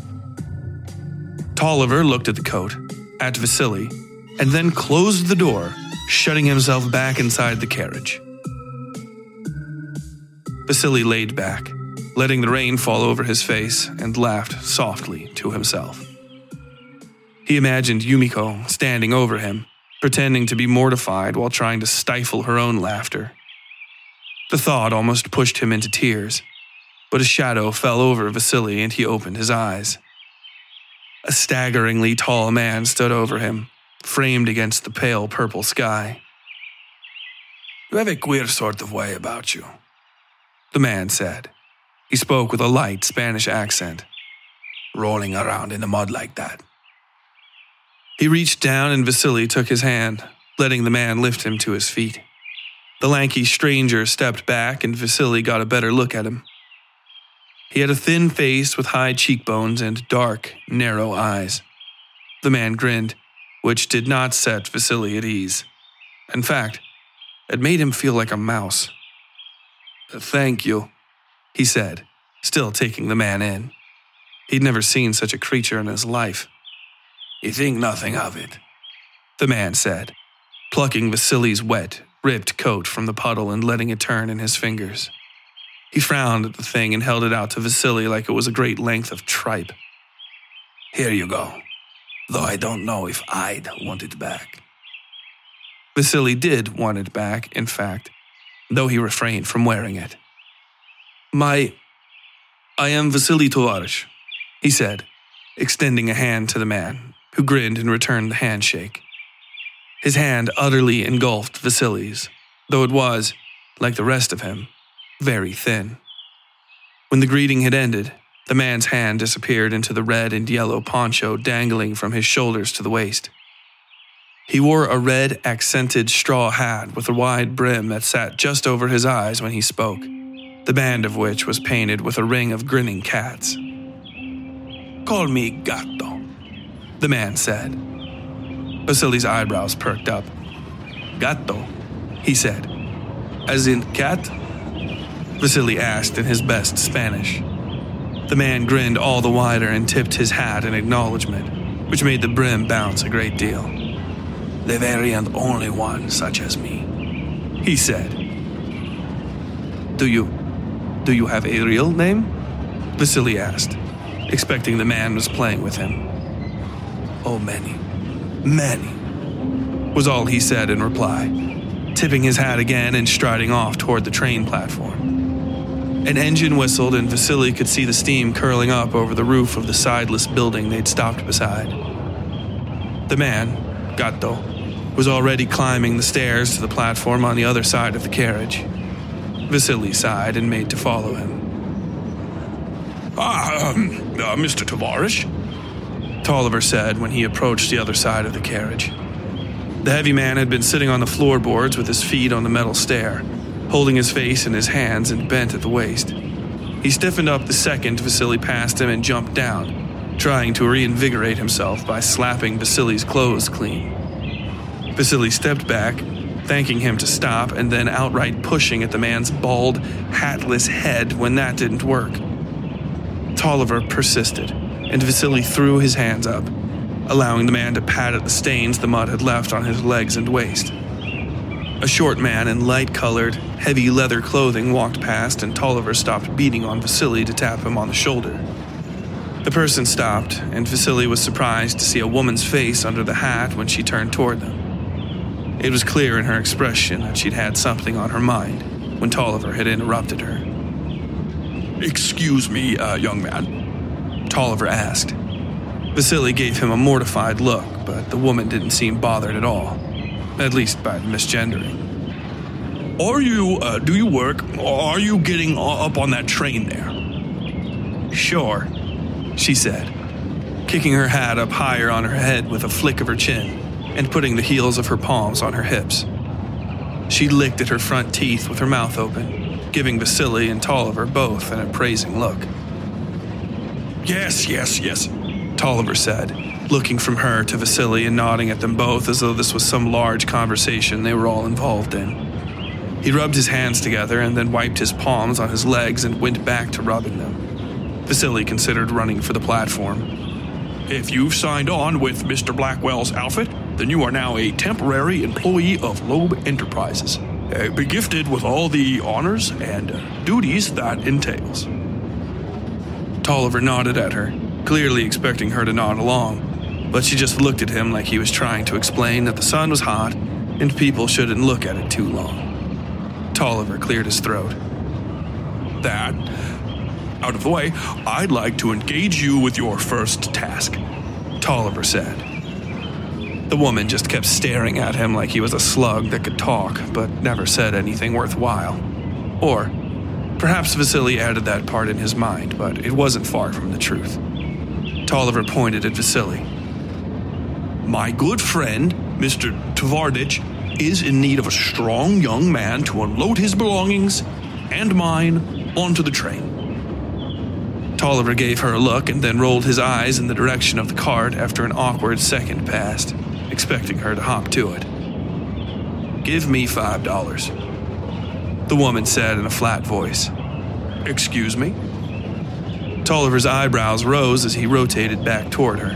Tolliver looked at the coat, at Vasily, and then closed the door, shutting himself back inside the carriage. Vasily laid back, letting the rain fall over his face, and laughed softly to himself. He imagined Yumiko standing over him, pretending to be mortified while trying to stifle her own laughter. The thought almost pushed him into tears, but a shadow fell over Vasily and he opened his eyes. A staggeringly tall man stood over him, framed against the pale purple sky. "You have a queer sort of way about you," the man said. He spoke with a light Spanish accent. "Rolling around in the mud like that." He reached down and Vasily took his hand, letting the man lift him to his feet. The lanky stranger stepped back and Vasily got a better look at him. He had a thin face with high cheekbones and dark, narrow eyes. The man grinned, which did not set Vasily at ease. In fact, it made him feel like a mouse. "Thank you," he said, still taking the man in. He'd never seen such a creature in his life. "You think nothing of it," the man said, plucking Vasily's wet, ripped coat from the puddle and letting it turn in his fingers. He frowned at the thing and held it out to Vasily like it was a great length of tripe. "Here you go, though I don't know if I'd want it back." Vasily did want it back, in fact, though he refrained from wearing it. I am Vasily Tovarysh," he said, extending a hand to the man, who grinned and returned the handshake. His hand utterly engulfed Vasily's, though it was, like the rest of him, very thin. When the greeting had ended, the man's hand disappeared into the red and yellow poncho dangling from his shoulders to the waist. He wore a red accented straw hat with a wide brim that sat just over his eyes when he spoke, the band of which was painted with a ring of grinning cats. "Call me Gatto," the man said. Vasily's eyebrows perked up. "Gatto," he said. "As in cat?" Vasily asked in his best Spanish. The man grinned all the wider and tipped his hat in acknowledgement, which made the brim bounce a great deal. "The very and only one such as me," he said. Do you have a real name?" Vasily asked, expecting the man was playing with him. Oh, many, was all he said in reply, tipping his hat again and striding off toward the train platform. An engine whistled and Vasily could see the steam curling up over the roof of the sideless building they'd stopped beside. The man, Gatto, was already climbing the stairs to the platform on the other side of the carriage. Vasily sighed and made to follow him. Mr. Tovarish? Tolliver said when he approached the other side of the carriage. The heavy man had been sitting on the floorboards with his feet on the metal stair, holding his face in his hands and bent at the waist. He stiffened up the second Vasily passed him and jumped down, trying to reinvigorate himself by slapping Vasily's clothes clean. Vasily stepped back, thanking him to stop, and then outright pushing at the man's bald, hatless head when that didn't work. Tolliver persisted, and Vasily threw his hands up, allowing the man to pat at the stains the mud had left on his legs and waist. A short man in light-colored, heavy leather clothing walked past, and Tolliver stopped beating on Vasily to tap him on the shoulder. The person stopped, and Vasily was surprised to see a woman's face under the hat when she turned toward them. It was clear in her expression that she'd had something on her mind when Tolliver had interrupted her. Excuse me, young man, Tolliver asked. Vasily gave him a mortified look, but the woman didn't seem bothered at all, at least by the misgendering. Do you work, or are you getting up on that train there? Sure, she said, kicking her hat up higher on her head with a flick of her chin and putting the heels of her palms on her hips. She licked at her front teeth with her mouth open, giving Vasily and Tolliver both an appraising look. Yes, Tolliver said, looking from her to Vasily and nodding at them both as though this was some large conversation they were all involved in. He rubbed his hands together and then wiped his palms on his legs and went back to rubbing them. Vasily considered running for the platform. If you've signed on with Mr. Blackwell's outfit, then you are now a temporary employee of Loeb Enterprises. Be gifted with all the honors and duties that entails. Tolliver nodded at her, clearly expecting her to nod along, but she just looked at him like he was trying to explain that the sun was hot and people shouldn't look at it too long. Tolliver cleared his throat. That out of the way, I'd like to engage you with your first task, Tolliver said. The woman just kept staring at him like he was a slug that could talk, but never said anything worthwhile. Or perhaps Vasily added that part in his mind, but it wasn't far from the truth. Tolliver pointed at Vasily. My good friend, Mr. Tvardich, is in need of a strong young man to unload his belongings and mine onto the train. Tolliver gave her a look and then rolled his eyes in the direction of the cart after an awkward second passed, expecting her to hop to it. Give me $5, the woman said in a flat voice. Excuse me? Tolliver's eyebrows rose as he rotated back toward her.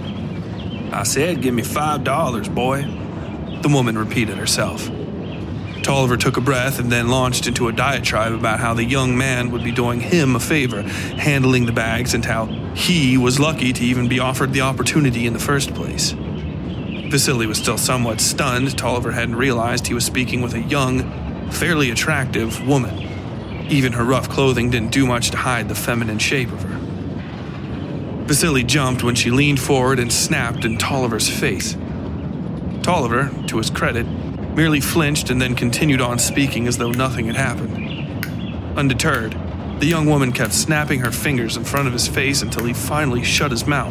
I said give me $5, boy, the woman repeated herself. Tolliver took a breath and then launched into a diatribe about how the young man would be doing him a favor, handling the bags, and how he was lucky to even be offered the opportunity in the first place. Vasily was still somewhat stunned. Tolliver hadn't realized he was speaking with a young, fairly attractive woman. Even her rough clothing didn't do much to hide the feminine shape of her. Vasily jumped when she leaned forward and snapped in Tolliver's face. Tolliver, to his credit, merely flinched and then continued on speaking as though nothing had happened. Undeterred, the young woman kept snapping her fingers in front of his face until he finally shut his mouth.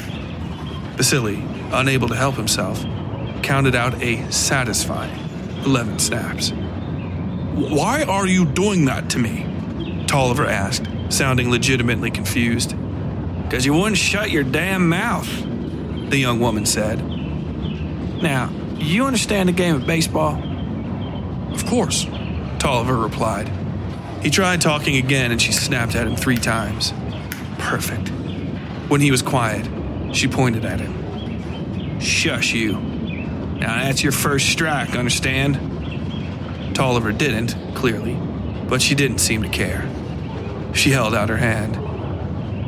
Vasily, unable to help himself, counted out a satisfying 11 snaps. Why are you doing that to me? Tolliver asked, sounding legitimately confused. Because you wouldn't shut your damn mouth, the young woman said. Now, you understand the game of baseball? Of course, Tolliver replied. He tried talking again and she snapped at him 3 times. Perfect. When he was quiet, she pointed at him. Shush you. Now that's your first strike, understand? Tolliver didn't, clearly, but she didn't seem to care. She held out her hand.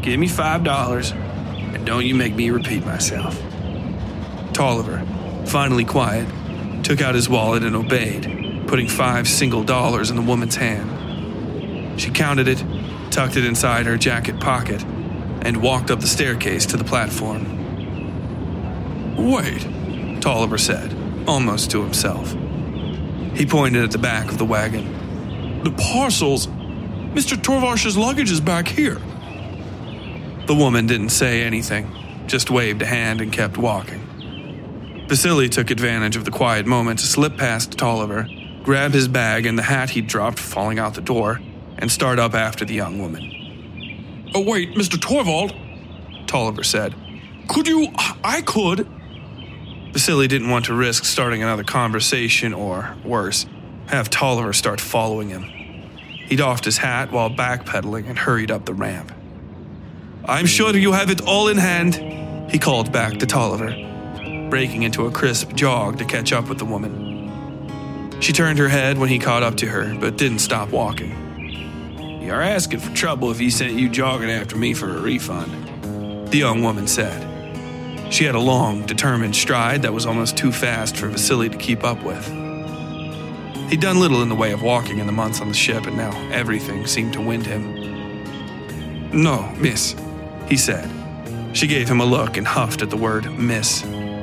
Give me $5, and don't you make me repeat myself. Tolliver, finally quiet, took out his wallet and obeyed, putting $5 single in the woman's hand. She counted it, tucked it inside her jacket pocket, and walked up the staircase to the platform. Wait, Tolliver said, almost to himself. He pointed at the back of the wagon. the parcels. Mr. Torvarsh's luggage is back here. The woman didn't say anything, just waved a hand and kept walking. Vasily took advantage of the quiet moment to slip past Tolliver, grab his bag and the hat he'd dropped falling out the door, and start up after the young woman. Oh, wait, Mr. Torvald, Tolliver said. I could. Vasily didn't want to risk starting another conversation or, worse, have Tolliver start following him. He doffed his hat while backpedaling and hurried up the ramp. I'm sure you have it all in hand, he called back to Tolliver, breaking into a crisp jog to catch up with the woman. She turned her head when he caught up to her, but didn't stop walking. You're asking for trouble if he sent you jogging after me for a refund, the young woman said. She had a long, determined stride that was almost too fast for Vasily to keep up with. He'd done little in the way of walking in the months on the ship, and now everything seemed to wind him. No, miss, he said. She gave him a look and huffed at the word miss.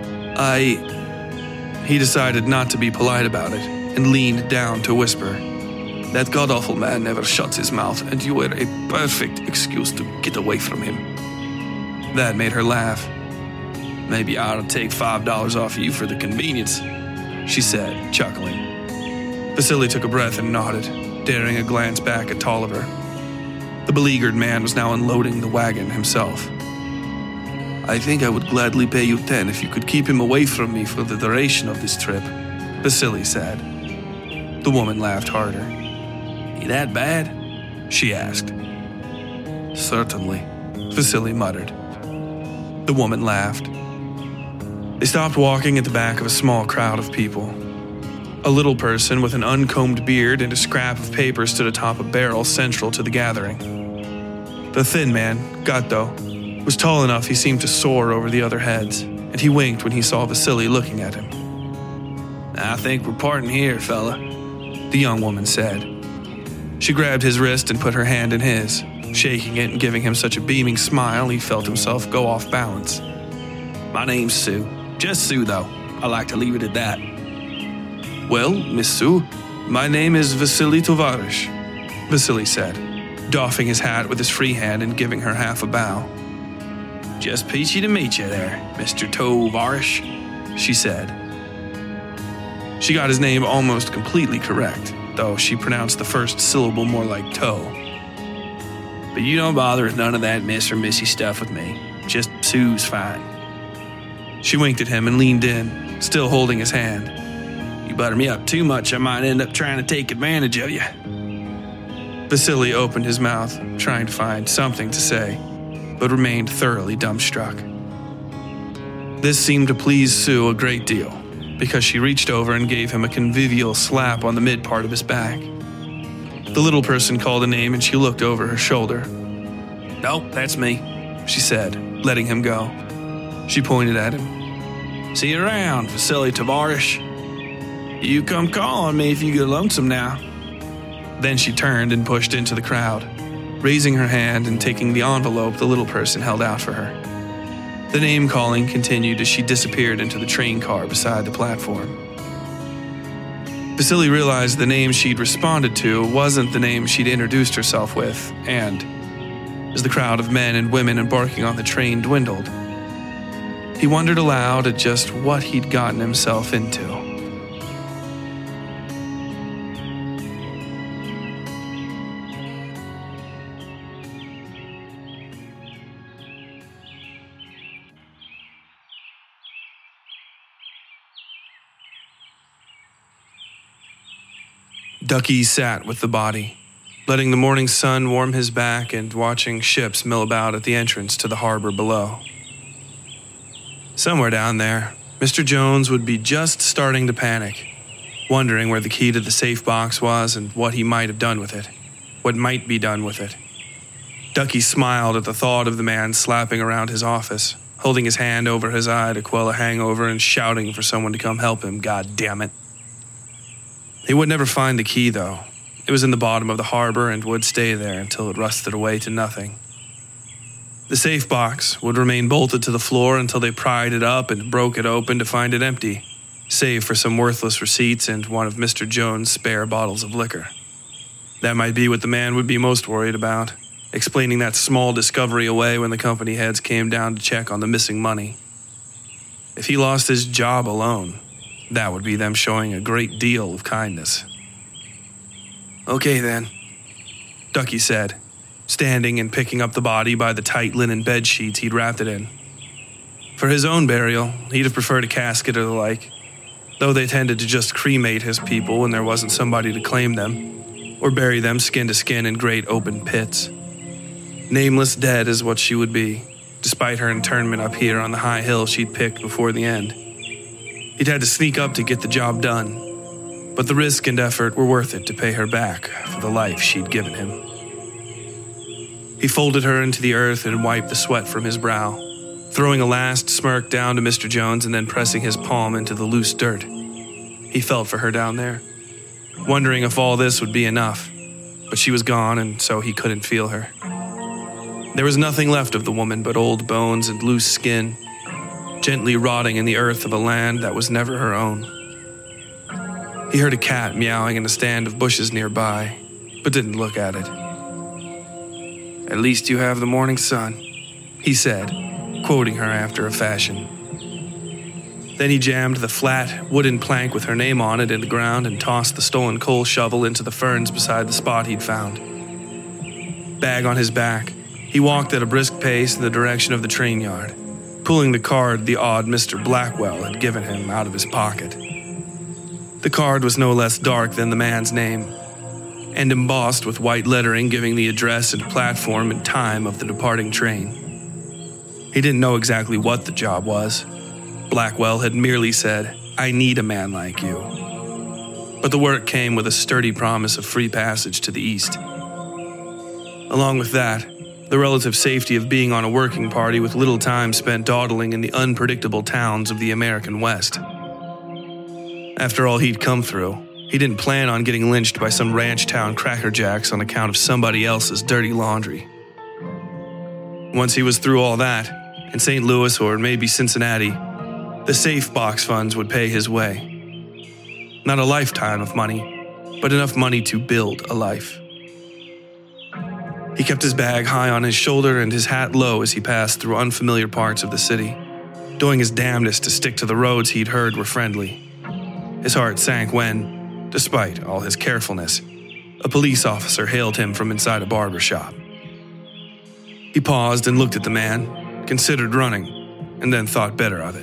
He decided not to be polite about it and leaned down to whisper. That god-awful man never shuts his mouth, and you were a perfect excuse to get away from him. That made her laugh. Maybe I ought to take $5 off you for the convenience, she said, chuckling. Vasily took a breath and nodded, daring a glance back at Tolliver. The beleaguered man was now unloading the wagon himself. I think I would gladly pay you 10 if you could keep him away from me for the duration of this trip, Vasily said. The woman laughed harder. You that bad? She asked. Certainly, Vasily muttered. The woman laughed. They stopped walking at the back of a small crowd of people. A little person with an uncombed beard and a scrap of paper stood atop a barrel central to the gathering. The thin man, Gatto, was tall enough he seemed to soar over the other heads, and he winked when he saw Vasily looking at him. I think we're parting here, fella, the young woman said. She grabbed his wrist and put her hand in his, shaking it and giving him such a beaming smile he felt himself go off balance. My name's Sue. Just Sue, though. I like to leave it at that. Well, Miss Sue, my name is Vasily Tovarish, Vasily said, doffing his hat with his free hand and giving her half a bow. Just peachy to meet you there, Mr. Tovarish, she said. She got his name almost completely correct, though she pronounced the first syllable more like toe. But you don't bother with none of that miss or missy stuff with me. Just Sue's fine. She winked at him and leaned in, still holding his hand. You butter me up too much, I might end up trying to take advantage of you. Vasily opened his mouth, trying to find something to say, but remained thoroughly dumbstruck. This seemed to please Sue a great deal, because she reached over and gave him a convivial slap on the mid part of his back. The little person called a name and she looked over her shoulder. Nope, that's me, she said, letting him go. She pointed at him. See you around, Vasily Tovarish. You come call on me if you get lonesome now. Then she turned and pushed into the crowd, raising her hand and taking the envelope the little person held out for her. The name-calling continued as she disappeared into the train car beside the platform. Vasily realized the name she'd responded to wasn't the name she'd introduced herself with, and, as the crowd of men and women embarking on the train dwindled, he wondered aloud at just what he'd gotten himself into. Ducky sat with the body, letting the morning sun warm his back and watching ships mill about at the entrance to the harbor below. Somewhere down there, Mr. Jones would be just starting to panic, wondering where the key to the safe box was and what he might have done with it, what might be done with it. Ducky smiled at the thought of the man slapping around his office, holding his hand over his eye to quell a hangover and shouting for someone to come help him, God damn it. He would never find the key, though. It was in the bottom of the harbor and would stay there until it rusted away to nothing. The safe box would remain bolted to the floor until they pried it up and broke it open to find it empty, save for some worthless receipts and one of Mr. Jones' spare bottles of liquor. That might be what the man would be most worried about, explaining that small discovery away when the company heads came down to check on the missing money. If he lost his job alone, that would be them showing a great deal of kindness. Okay then, Ducky said, standing and picking up the body by the tight linen bed sheets he'd wrapped it in. For his own burial, he'd have preferred a casket or the like, though they tended to just cremate his people when there wasn't somebody to claim them, or bury them skin to skin in great open pits. Nameless dead is what she would be, despite her internment up here on the high hill she'd picked before the end. He'd had to sneak up to get the job done, but the risk and effort were worth it to pay her back for the life she'd given him. He folded her into the earth and wiped the sweat from his brow, throwing a last smirk down to Mr. Jones and then pressing his palm into the loose dirt. He felt for her down there, wondering if all this would be enough, but she was gone and so he couldn't feel her. There was nothing left of the woman but old bones and loose skin, gently rotting in the earth of a land that was never her own. He heard a cat meowing in a stand of bushes nearby, but didn't look at it. At least you have the morning sun, he said, quoting her after a fashion. Then he jammed the flat wooden plank with her name on it in the ground and tossed the stolen coal shovel into the ferns beside the spot he'd found. Bag on his back, he walked at a brisk pace in the direction of the train yard, pulling the card the odd Mr. Blackwell had given him out of his pocket. The card was no less dark than the man's name, and embossed with white lettering giving the address and platform and time of the departing train. He didn't know exactly what the job was. Blackwell had merely said, "I need a man like you." But the work came with a sturdy promise of free passage to the east. Along with that, the relative safety of being on a working party with little time spent dawdling in the unpredictable towns of the American West. After all he'd come through, he didn't plan on getting lynched by some ranch town crackerjacks on account of somebody else's dirty laundry. Once he was through all that, in St. Louis or maybe Cincinnati, the safe box funds would pay his way. Not a lifetime of money, but enough money to build a life. He kept his bag high on his shoulder and his hat low as he passed through unfamiliar parts of the city, doing his damnedest to stick to the roads he'd heard were friendly. His heart sank when, despite all his carefulness, a police officer hailed him from inside a barber shop. He paused and looked at the man, considered running, and then thought better of it.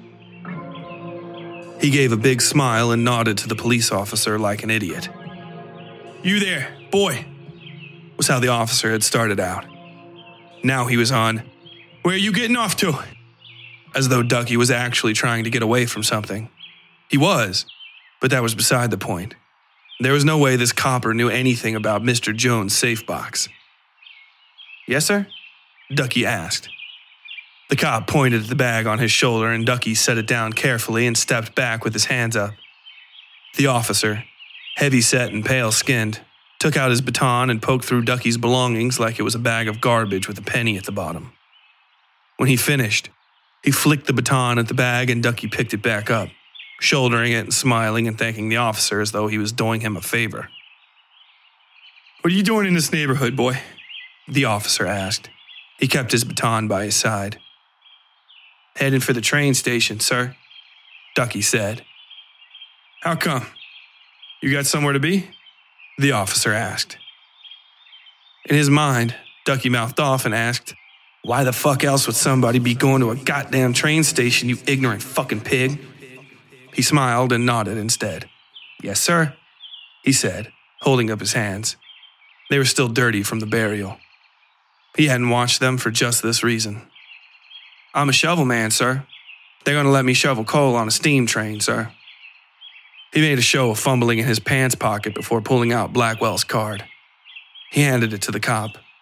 He gave a big smile and nodded to the police officer like an idiot. "You there, boy," was how the officer had started out. Now he was on, "Where are you getting off to?" As though Ducky was actually trying to get away from something. He was, but that was beside the point. There was no way this copper knew anything about Mr. Jones' safe box. "Yes, sir?" Ducky asked. The cop pointed at the bag on his shoulder and Ducky set it down carefully and stepped back with his hands up. The officer, heavy-set and pale-skinned, took out his baton and poked through Ducky's belongings like it was a bag of garbage with a penny at the bottom. When he finished, he flicked the baton at the bag and Ducky picked it back up, shouldering it and smiling and thanking the officer as though he was doing him a favor. "What are you doing in this neighborhood, boy?" the officer asked. He kept his baton by his side. "Heading for the train station, sir," Ducky said. "How come? You got somewhere to be?" the officer asked. In his mind, Ducky mouthed off and asked, "Why the fuck else would somebody be going to a goddamn train station, you ignorant fucking pig?" He smiled and nodded instead. "Yes, sir," he said, holding up his hands. They were still dirty from the burial. He hadn't washed them for just this reason. "I'm a shovel man, sir. They're going to let me shovel coal on a steam train, sir." He made a show of fumbling in his pants pocket before pulling out Blackwell's card. He handed it to the cop,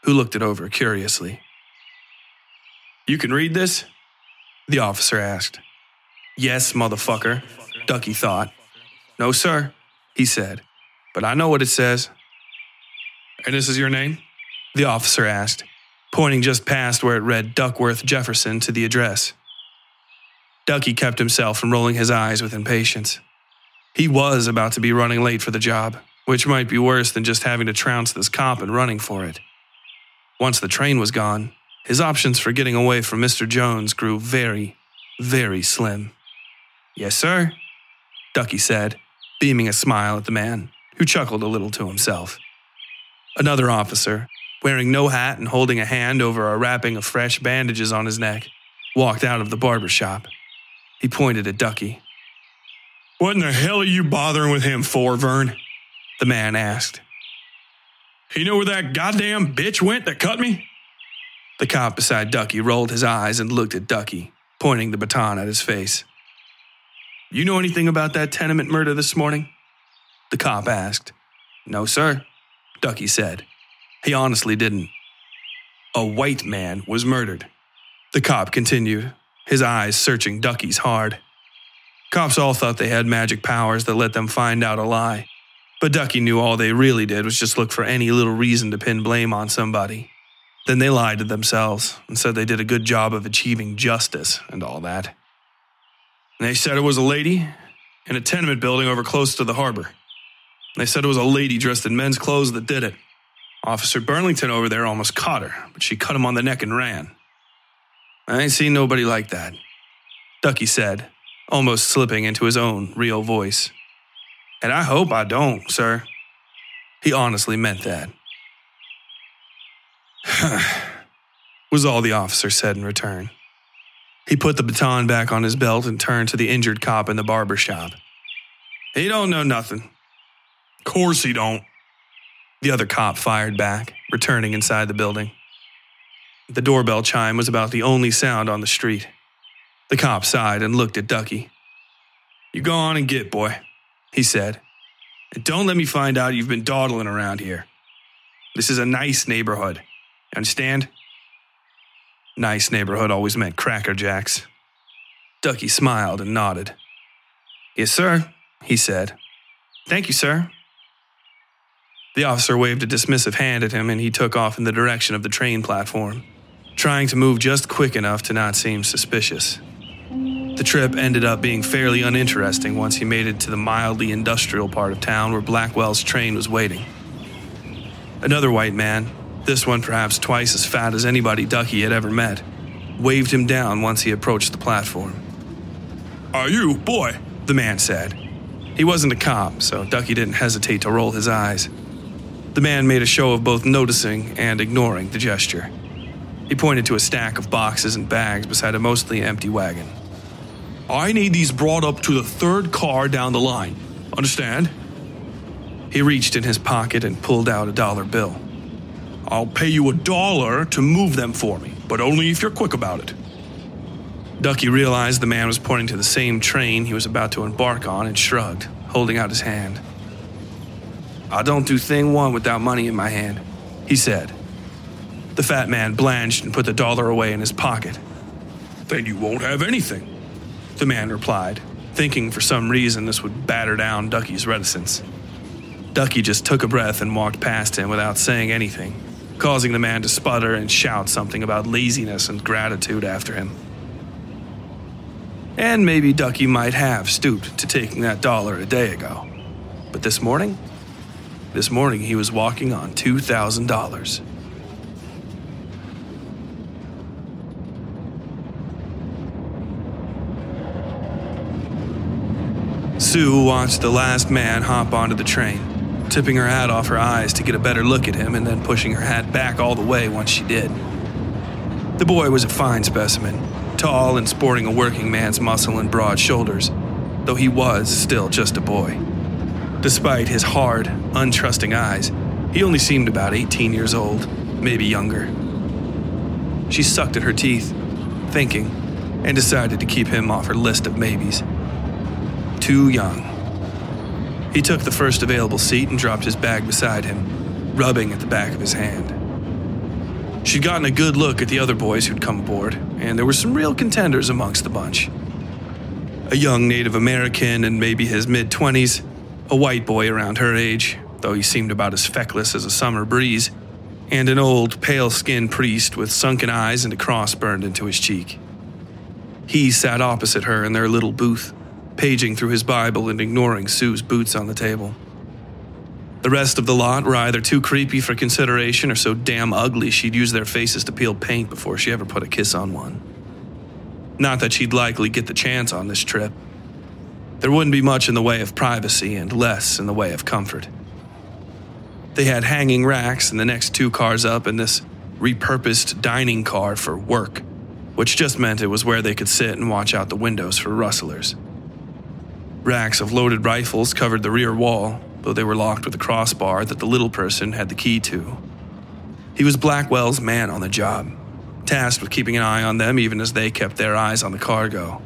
who looked it over curiously. "You can read this?" the officer asked. "Yes, motherfucker," Ducky thought. "No, sir," he said, "but I know what it says." "And this is your name?" the officer asked, pointing just past where it read Duckworth Jefferson to the address. Ducky kept himself from rolling his eyes with impatience. He was about to be running late for the job, which might be worse than just having to trounce this cop and running for it. Once the train was gone, his options for getting away from Mr. Jones grew very, very slim. "Yes, sir," Ducky said, beaming a smile at the man, who chuckled a little to himself. Another officer, wearing no hat and holding a hand over a wrapping of fresh bandages on his neck, walked out of the barber shop. He pointed at Ducky. "What in the hell are you bothering with him for, Vern?" the man asked. "You know where that goddamn bitch went that cut me?" The cop beside Ducky rolled his eyes and looked at Ducky, pointing the baton at his face. "You know anything about that tenement murder this morning?" the cop asked. "No, sir," Ducky said. He honestly didn't. "A white man was murdered," the cop continued, his eyes searching Ducky's hard. Cops all thought they had magic powers that let them find out a lie, but Ducky knew all they really did was just look for any little reason to pin blame on somebody. Then they lied to themselves and said they did a good job of achieving justice and all that. They said it was a lady in a tenement building over close to the harbor. They said it was a lady dressed in men's clothes that did it. Officer Burlington over there almost caught her, but she cut him on the neck and ran. "I ain't seen nobody like that," Ducky said, almost slipping into his own real voice. "And I hope I don't, sir." He honestly meant that. Was all the officer said in return. He put the baton back on his belt and turned to the injured cop in the barber shop. "He don't know nothing." "Course he don't," the other cop fired back, returning inside the building. The doorbell chime was about the only sound on the street. The cop sighed and looked at Ducky. "You go on and get, boy," he said. "And don't let me find out you've been dawdling around here. This is a nice neighborhood. Understand?" Nice neighborhood always meant Cracker Jacks. Ducky smiled and nodded. "Yes, sir," he said. "Thank you, sir." The officer waved a dismissive hand at him and he took off in the direction of the train platform, trying to move just quick enough to not seem suspicious. The trip ended up being fairly uninteresting once he made it to the mildly industrial part of town where Blackwell's train was waiting. Another white man, this one perhaps twice as fat as anybody Ducky had ever met, waved him down once he approached the platform. "Are you, boy?" the man said. He wasn't a cop, so Ducky didn't hesitate to roll his eyes. The man made a show of both noticing and ignoring the gesture. He pointed to a stack of boxes and bags beside a mostly empty wagon. "I need these brought up to the third car down the line. Understand?" He reached in his pocket and pulled out a $1 bill. "I'll pay you $1 to move them for me, but only if you're quick about it." Ducky realized the man was pointing to the same train he was about to embark on and shrugged, holding out his hand. "I don't do thing one without money in my hand," he said. The fat man blanched and put the $1 away in his pocket. "Then you won't have anything," the man replied, thinking for some reason this would batter down Ducky's reticence. Ducky just took a breath and walked past him without saying anything, causing the man to sputter and shout something about laziness and gratitude after him. And maybe Ducky might have stooped to taking that $1 a day ago. But this morning he was walking on $2,000. Sue watched the last man hop onto the train, tipping her hat off her eyes to get a better look at him and then pushing her hat back all the way once she did. The boy was a fine specimen, tall and sporting a working man's muscle and broad shoulders, though he was still just a boy. Despite his hard, untrusting eyes, he only seemed about 18 years old, maybe younger. She sucked at her teeth, thinking, and decided to keep him off her list of maybes. Too young. He took the first available seat and dropped his bag beside him, rubbing at the back of his hand. She'd gotten a good look at the other boys who'd come aboard, and there were some real contenders amongst the bunch. A young Native American in maybe his mid-20s, a white boy around her age, though he seemed about as feckless as a summer breeze, and an old, pale-skinned priest with sunken eyes and a cross burned into his cheek. He sat opposite her in their little booth, paging through his Bible and ignoring Sue's boots on the table. The rest of the lot were either too creepy for consideration or so damn ugly she'd use their faces to peel paint before she ever put a kiss on one. Not that she'd likely get the chance on this trip. There wouldn't be much in the way of privacy and less in the way of comfort. They had hanging racks in the next 2 cars up and this repurposed dining car for work, which just meant it was where they could sit and watch out the windows for rustlers. Racks of loaded rifles covered the rear wall, though they were locked with a crossbar that the little person had the key to. He was Blackwell's man on the job, tasked with keeping an eye on them even as they kept their eyes on the cargo.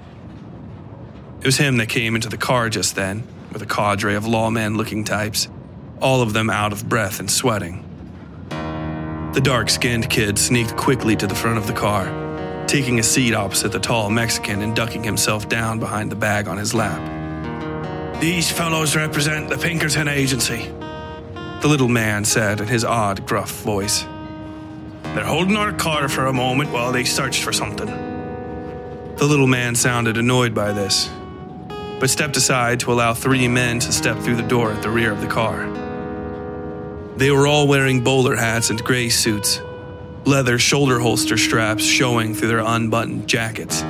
It was him that came into the car just then, with a cadre of lawman-looking types, all of them out of breath and sweating. The dark-skinned kid sneaked quickly to the front of the car, taking a seat opposite the tall Mexican and ducking himself down behind the bag on his lap. "These fellows represent the Pinkerton Agency," the little man said in his odd, gruff voice. "They're holding our car for a moment while they search for something." The little man sounded annoyed by this, but stepped aside to allow 3 men to step through the door at the rear of the car. They were all wearing bowler hats and gray suits, leather shoulder holster straps showing through their unbuttoned jackets.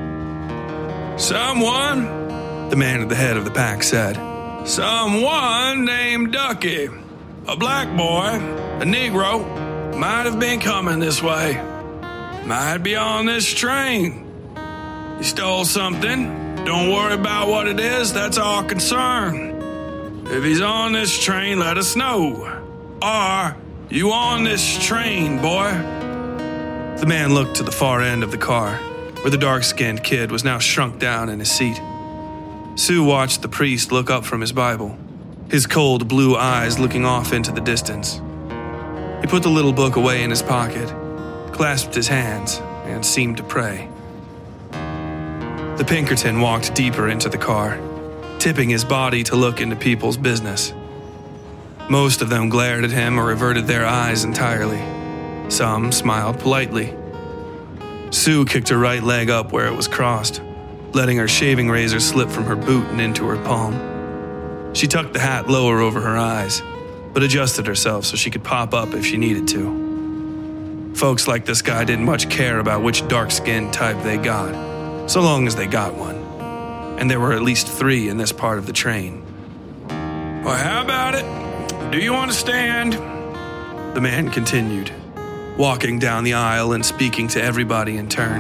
"Someone," the man at the head of the pack said, "someone named Ducky, a black boy, a Negro, might have been coming this way. Might be on this train. He stole something. Don't worry about what it is, that's our concern. If he's on this train, let us know. Are you on this train, boy?" The man looked to the far end of the car, where the dark-skinned kid was now shrunk down in his seat. Sue watched the priest look up from his Bible, his cold blue eyes looking off into the distance. He put the little book away in his pocket, clasped his hands, and seemed to pray. The Pinkerton walked deeper into the car, tipping his body to look into people's business. Most of them glared at him or averted their eyes entirely. Some smiled politely. Sue kicked her right leg up where it was crossed, letting her shaving razor slip from her boot and into her palm. She tucked the hat lower over her eyes, but adjusted herself so she could pop up if she needed to. Folks like this guy didn't much care about which dark-skinned type they got, so long as they got one. And there were at least 3 in this part of the train. "Well, how about it? Do you understand?" The man continued, walking down the aisle and speaking to everybody in turn.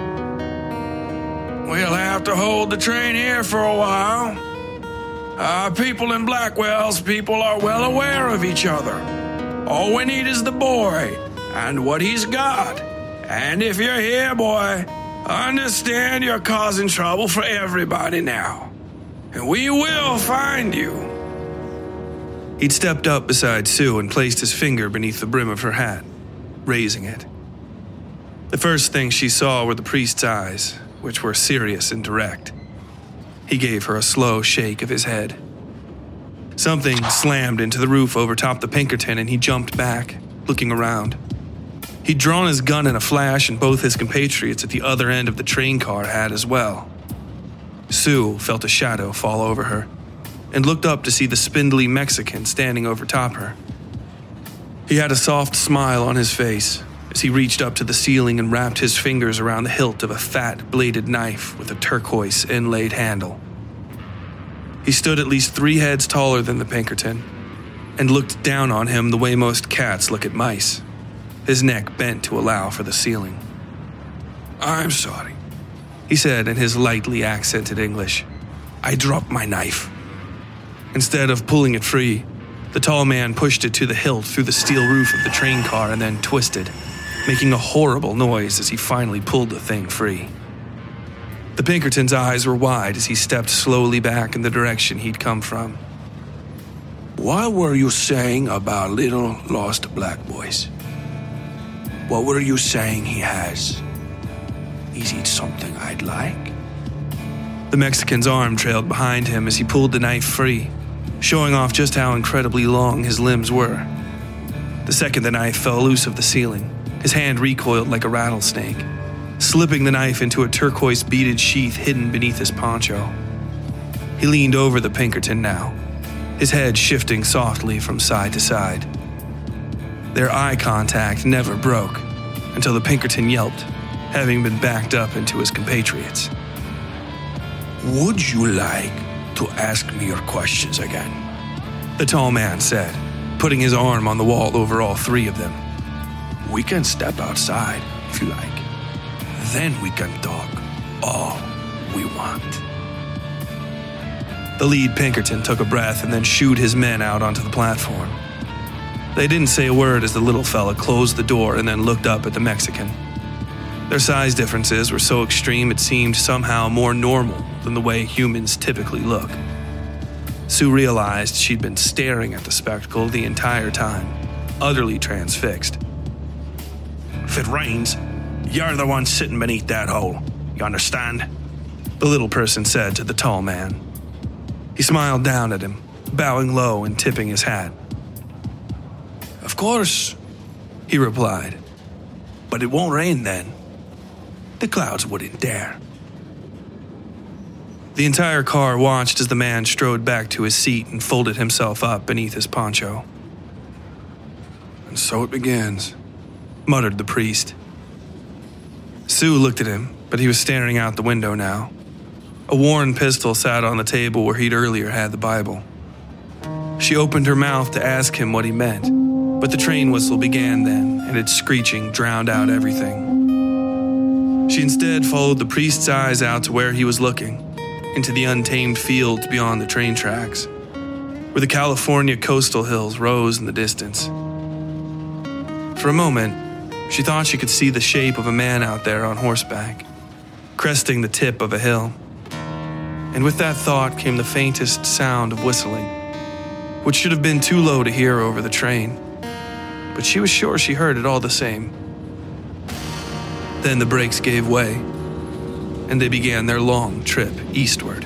"We'll have to hold the train here for a while. Our people in Blackwell's people are well aware of each other. All we need is the boy and what he's got. And if you're here, boy, understand you're causing trouble for everybody now. And we will find you." He'd stepped up beside Sue and placed his finger beneath the brim of her hat, raising it. The first thing she saw were the priest's eyes, which were serious and direct. He gave her a slow shake of his head. Something slammed into the roof over top the Pinkerton and he jumped back, looking around. He'd drawn his gun in a flash and both his compatriots at the other end of the train car had as well. Sue felt a shadow fall over her and looked up to see the spindly Mexican standing over top her. He had a soft smile on his face as he reached up to the ceiling and wrapped his fingers around the hilt of a fat, bladed knife with a turquoise inlaid handle. He stood at least 3 heads taller than the Pinkerton and looked down on him the way most cats look at mice, his neck bent to allow for the ceiling. "I'm sorry," he said in his lightly accented English. "I dropped my knife." Instead of pulling it free, the tall man pushed it to the hilt through the steel roof of the train car and then twisted, making a horrible noise as he finally pulled the thing free. The Pinkerton's eyes were wide as he stepped slowly back in the direction he'd come from. "What were you saying about little lost black boys?" What were you saying he has? Is it something I'd like? The Mexican's arm trailed behind him as he pulled the knife free, showing off just how incredibly long his limbs were. The second the knife fell loose of the ceiling, his hand recoiled like a rattlesnake, slipping the knife into a turquoise beaded sheath hidden beneath his poncho. He leaned over the Pinkerton now, his head shifting softly from side to side. Their eye contact never broke until the Pinkerton yelped, having been backed up into his compatriots. Would you like to ask me your questions again? The tall man said, putting his arm on the wall over all three of them. We can step outside if you like. Then we can talk all we want. The lead Pinkerton took a breath and then shooed his men out onto the platform. They didn't say a word as the little fella closed the door and then looked up at the Mexican. Their size differences were so extreme it seemed somehow more normal than the way humans typically look. Sue realized she'd been staring at the spectacle the entire time, utterly transfixed. If it rains, you're the one sitting beneath that hole. You understand? The little person said to the tall man. He smiled down at him, bowing low and tipping his hat. Of course, he replied. But it won't rain then. The clouds wouldn't dare. The entire car watched as the man strode back to his seat and folded himself up beneath his poncho. And so it begins, muttered the priest. Sue looked at him, but he was staring out the window now. A worn pistol sat on the table where he'd earlier had the Bible. She opened her mouth to ask him what he meant, but the train whistle began then, and its screeching drowned out everything. She instead followed the priest's eyes out to where he was looking, into the untamed fields beyond the train tracks, where the California coastal hills rose in the distance. For a moment, she thought she could see the shape of a man out there on horseback, cresting the tip of a hill. And with that thought came the faintest sound of whistling, which should have been too low to hear over the train, but she was sure she heard it all the same. Then the brakes gave way, and they began their long trip eastward.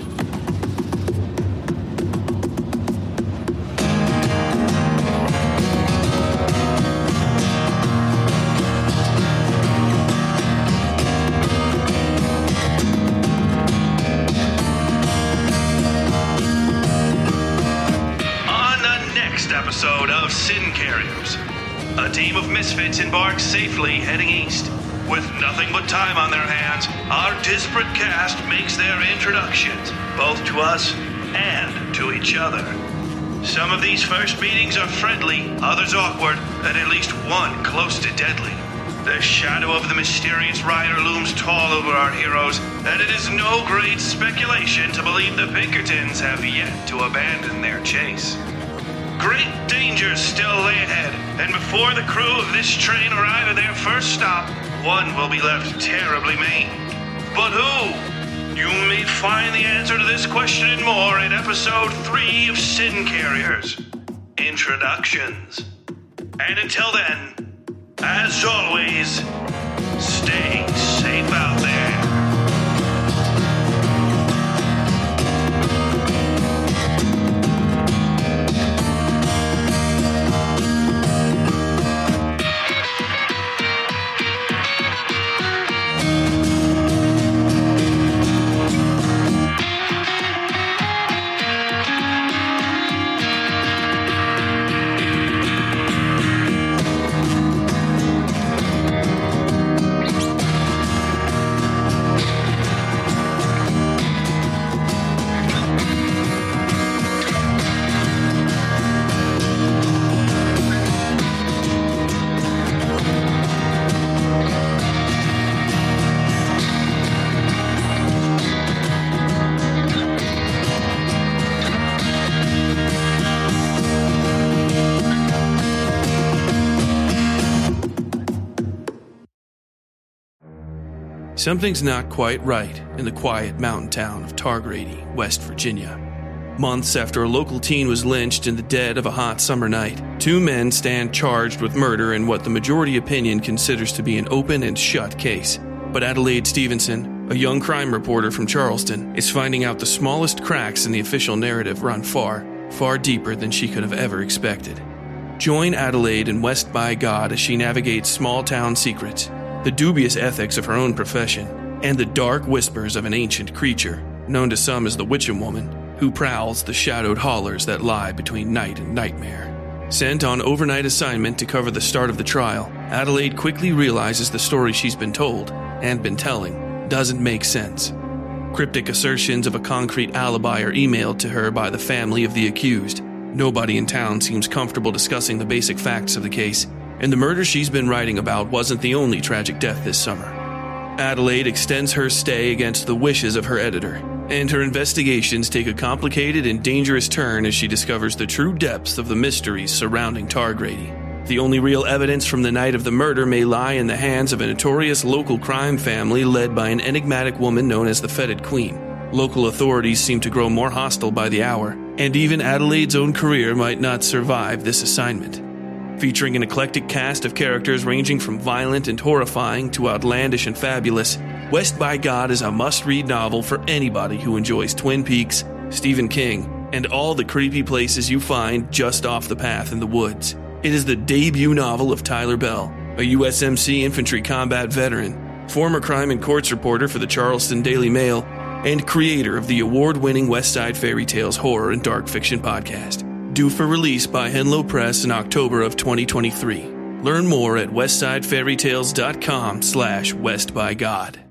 Episode of Sin Carriers. A team of misfits embarks safely heading east. With nothing but time on their hands, our disparate cast makes their introductions, both to us and to each other. Some of these first meetings are friendly, others awkward, and at least one close to deadly. The shadow of the mysterious rider looms tall over our heroes, and it is no great speculation to believe the Pinkertons have yet to abandon their chase. Great dangers still lay ahead, and before the crew of this train arrive at their first stop, one will be left terribly maimed. But who? You may find the answer to this question and more in episode 3 of Sin Carriers, Introductions. And until then, as always, stay safe out there. Something's not quite right in the quiet mountain town of Targrady, West Virginia. Months after a local teen was lynched in the dead of a hot summer night, 2 men stand charged with murder in what the majority opinion considers to be an open and shut case. But Adelaide Stevenson, a young crime reporter from Charleston, is finding out the smallest cracks in the official narrative run far, far deeper than she could have ever expected. Join Adelaide in West by God as she navigates small-town secrets, the dubious ethics of her own profession, and the dark whispers of an ancient creature, known to some as the Witchem Woman, who prowls the shadowed hollers that lie between night and nightmare. Sent on overnight assignment to cover the start of the trial, Adelaide quickly realizes the story she's been told, and been telling, doesn't make sense. Cryptic assertions of a concrete alibi are emailed to her by the family of the accused. Nobody in town seems comfortable discussing the basic facts of the case, and the murder she's been writing about wasn't the only tragic death this summer. Adelaide extends her stay against the wishes of her editor, and her investigations take a complicated and dangerous turn as she discovers the true depths of the mysteries surrounding Targrady. The only real evidence from the night of the murder may lie in the hands of a notorious local crime family led by an enigmatic woman known as the Fetid Queen. Local authorities seem to grow more hostile by the hour, and even Adelaide's own career might not survive this assignment. Featuring an eclectic cast of characters ranging from violent and horrifying to outlandish and fabulous, West by God is a must-read novel for anybody who enjoys Twin Peaks, Stephen King, and all the creepy places you find just off the path in the woods. It is the debut novel of Tyler Bell, a USMC infantry combat veteran, former crime and courts reporter for the Charleston Daily Mail, and creator of the award-winning West Side Fairy Tales horror and dark fiction podcast. Due for release by Henlow Press in October of 2023. Learn more at westsidefairytales.com/westbygod.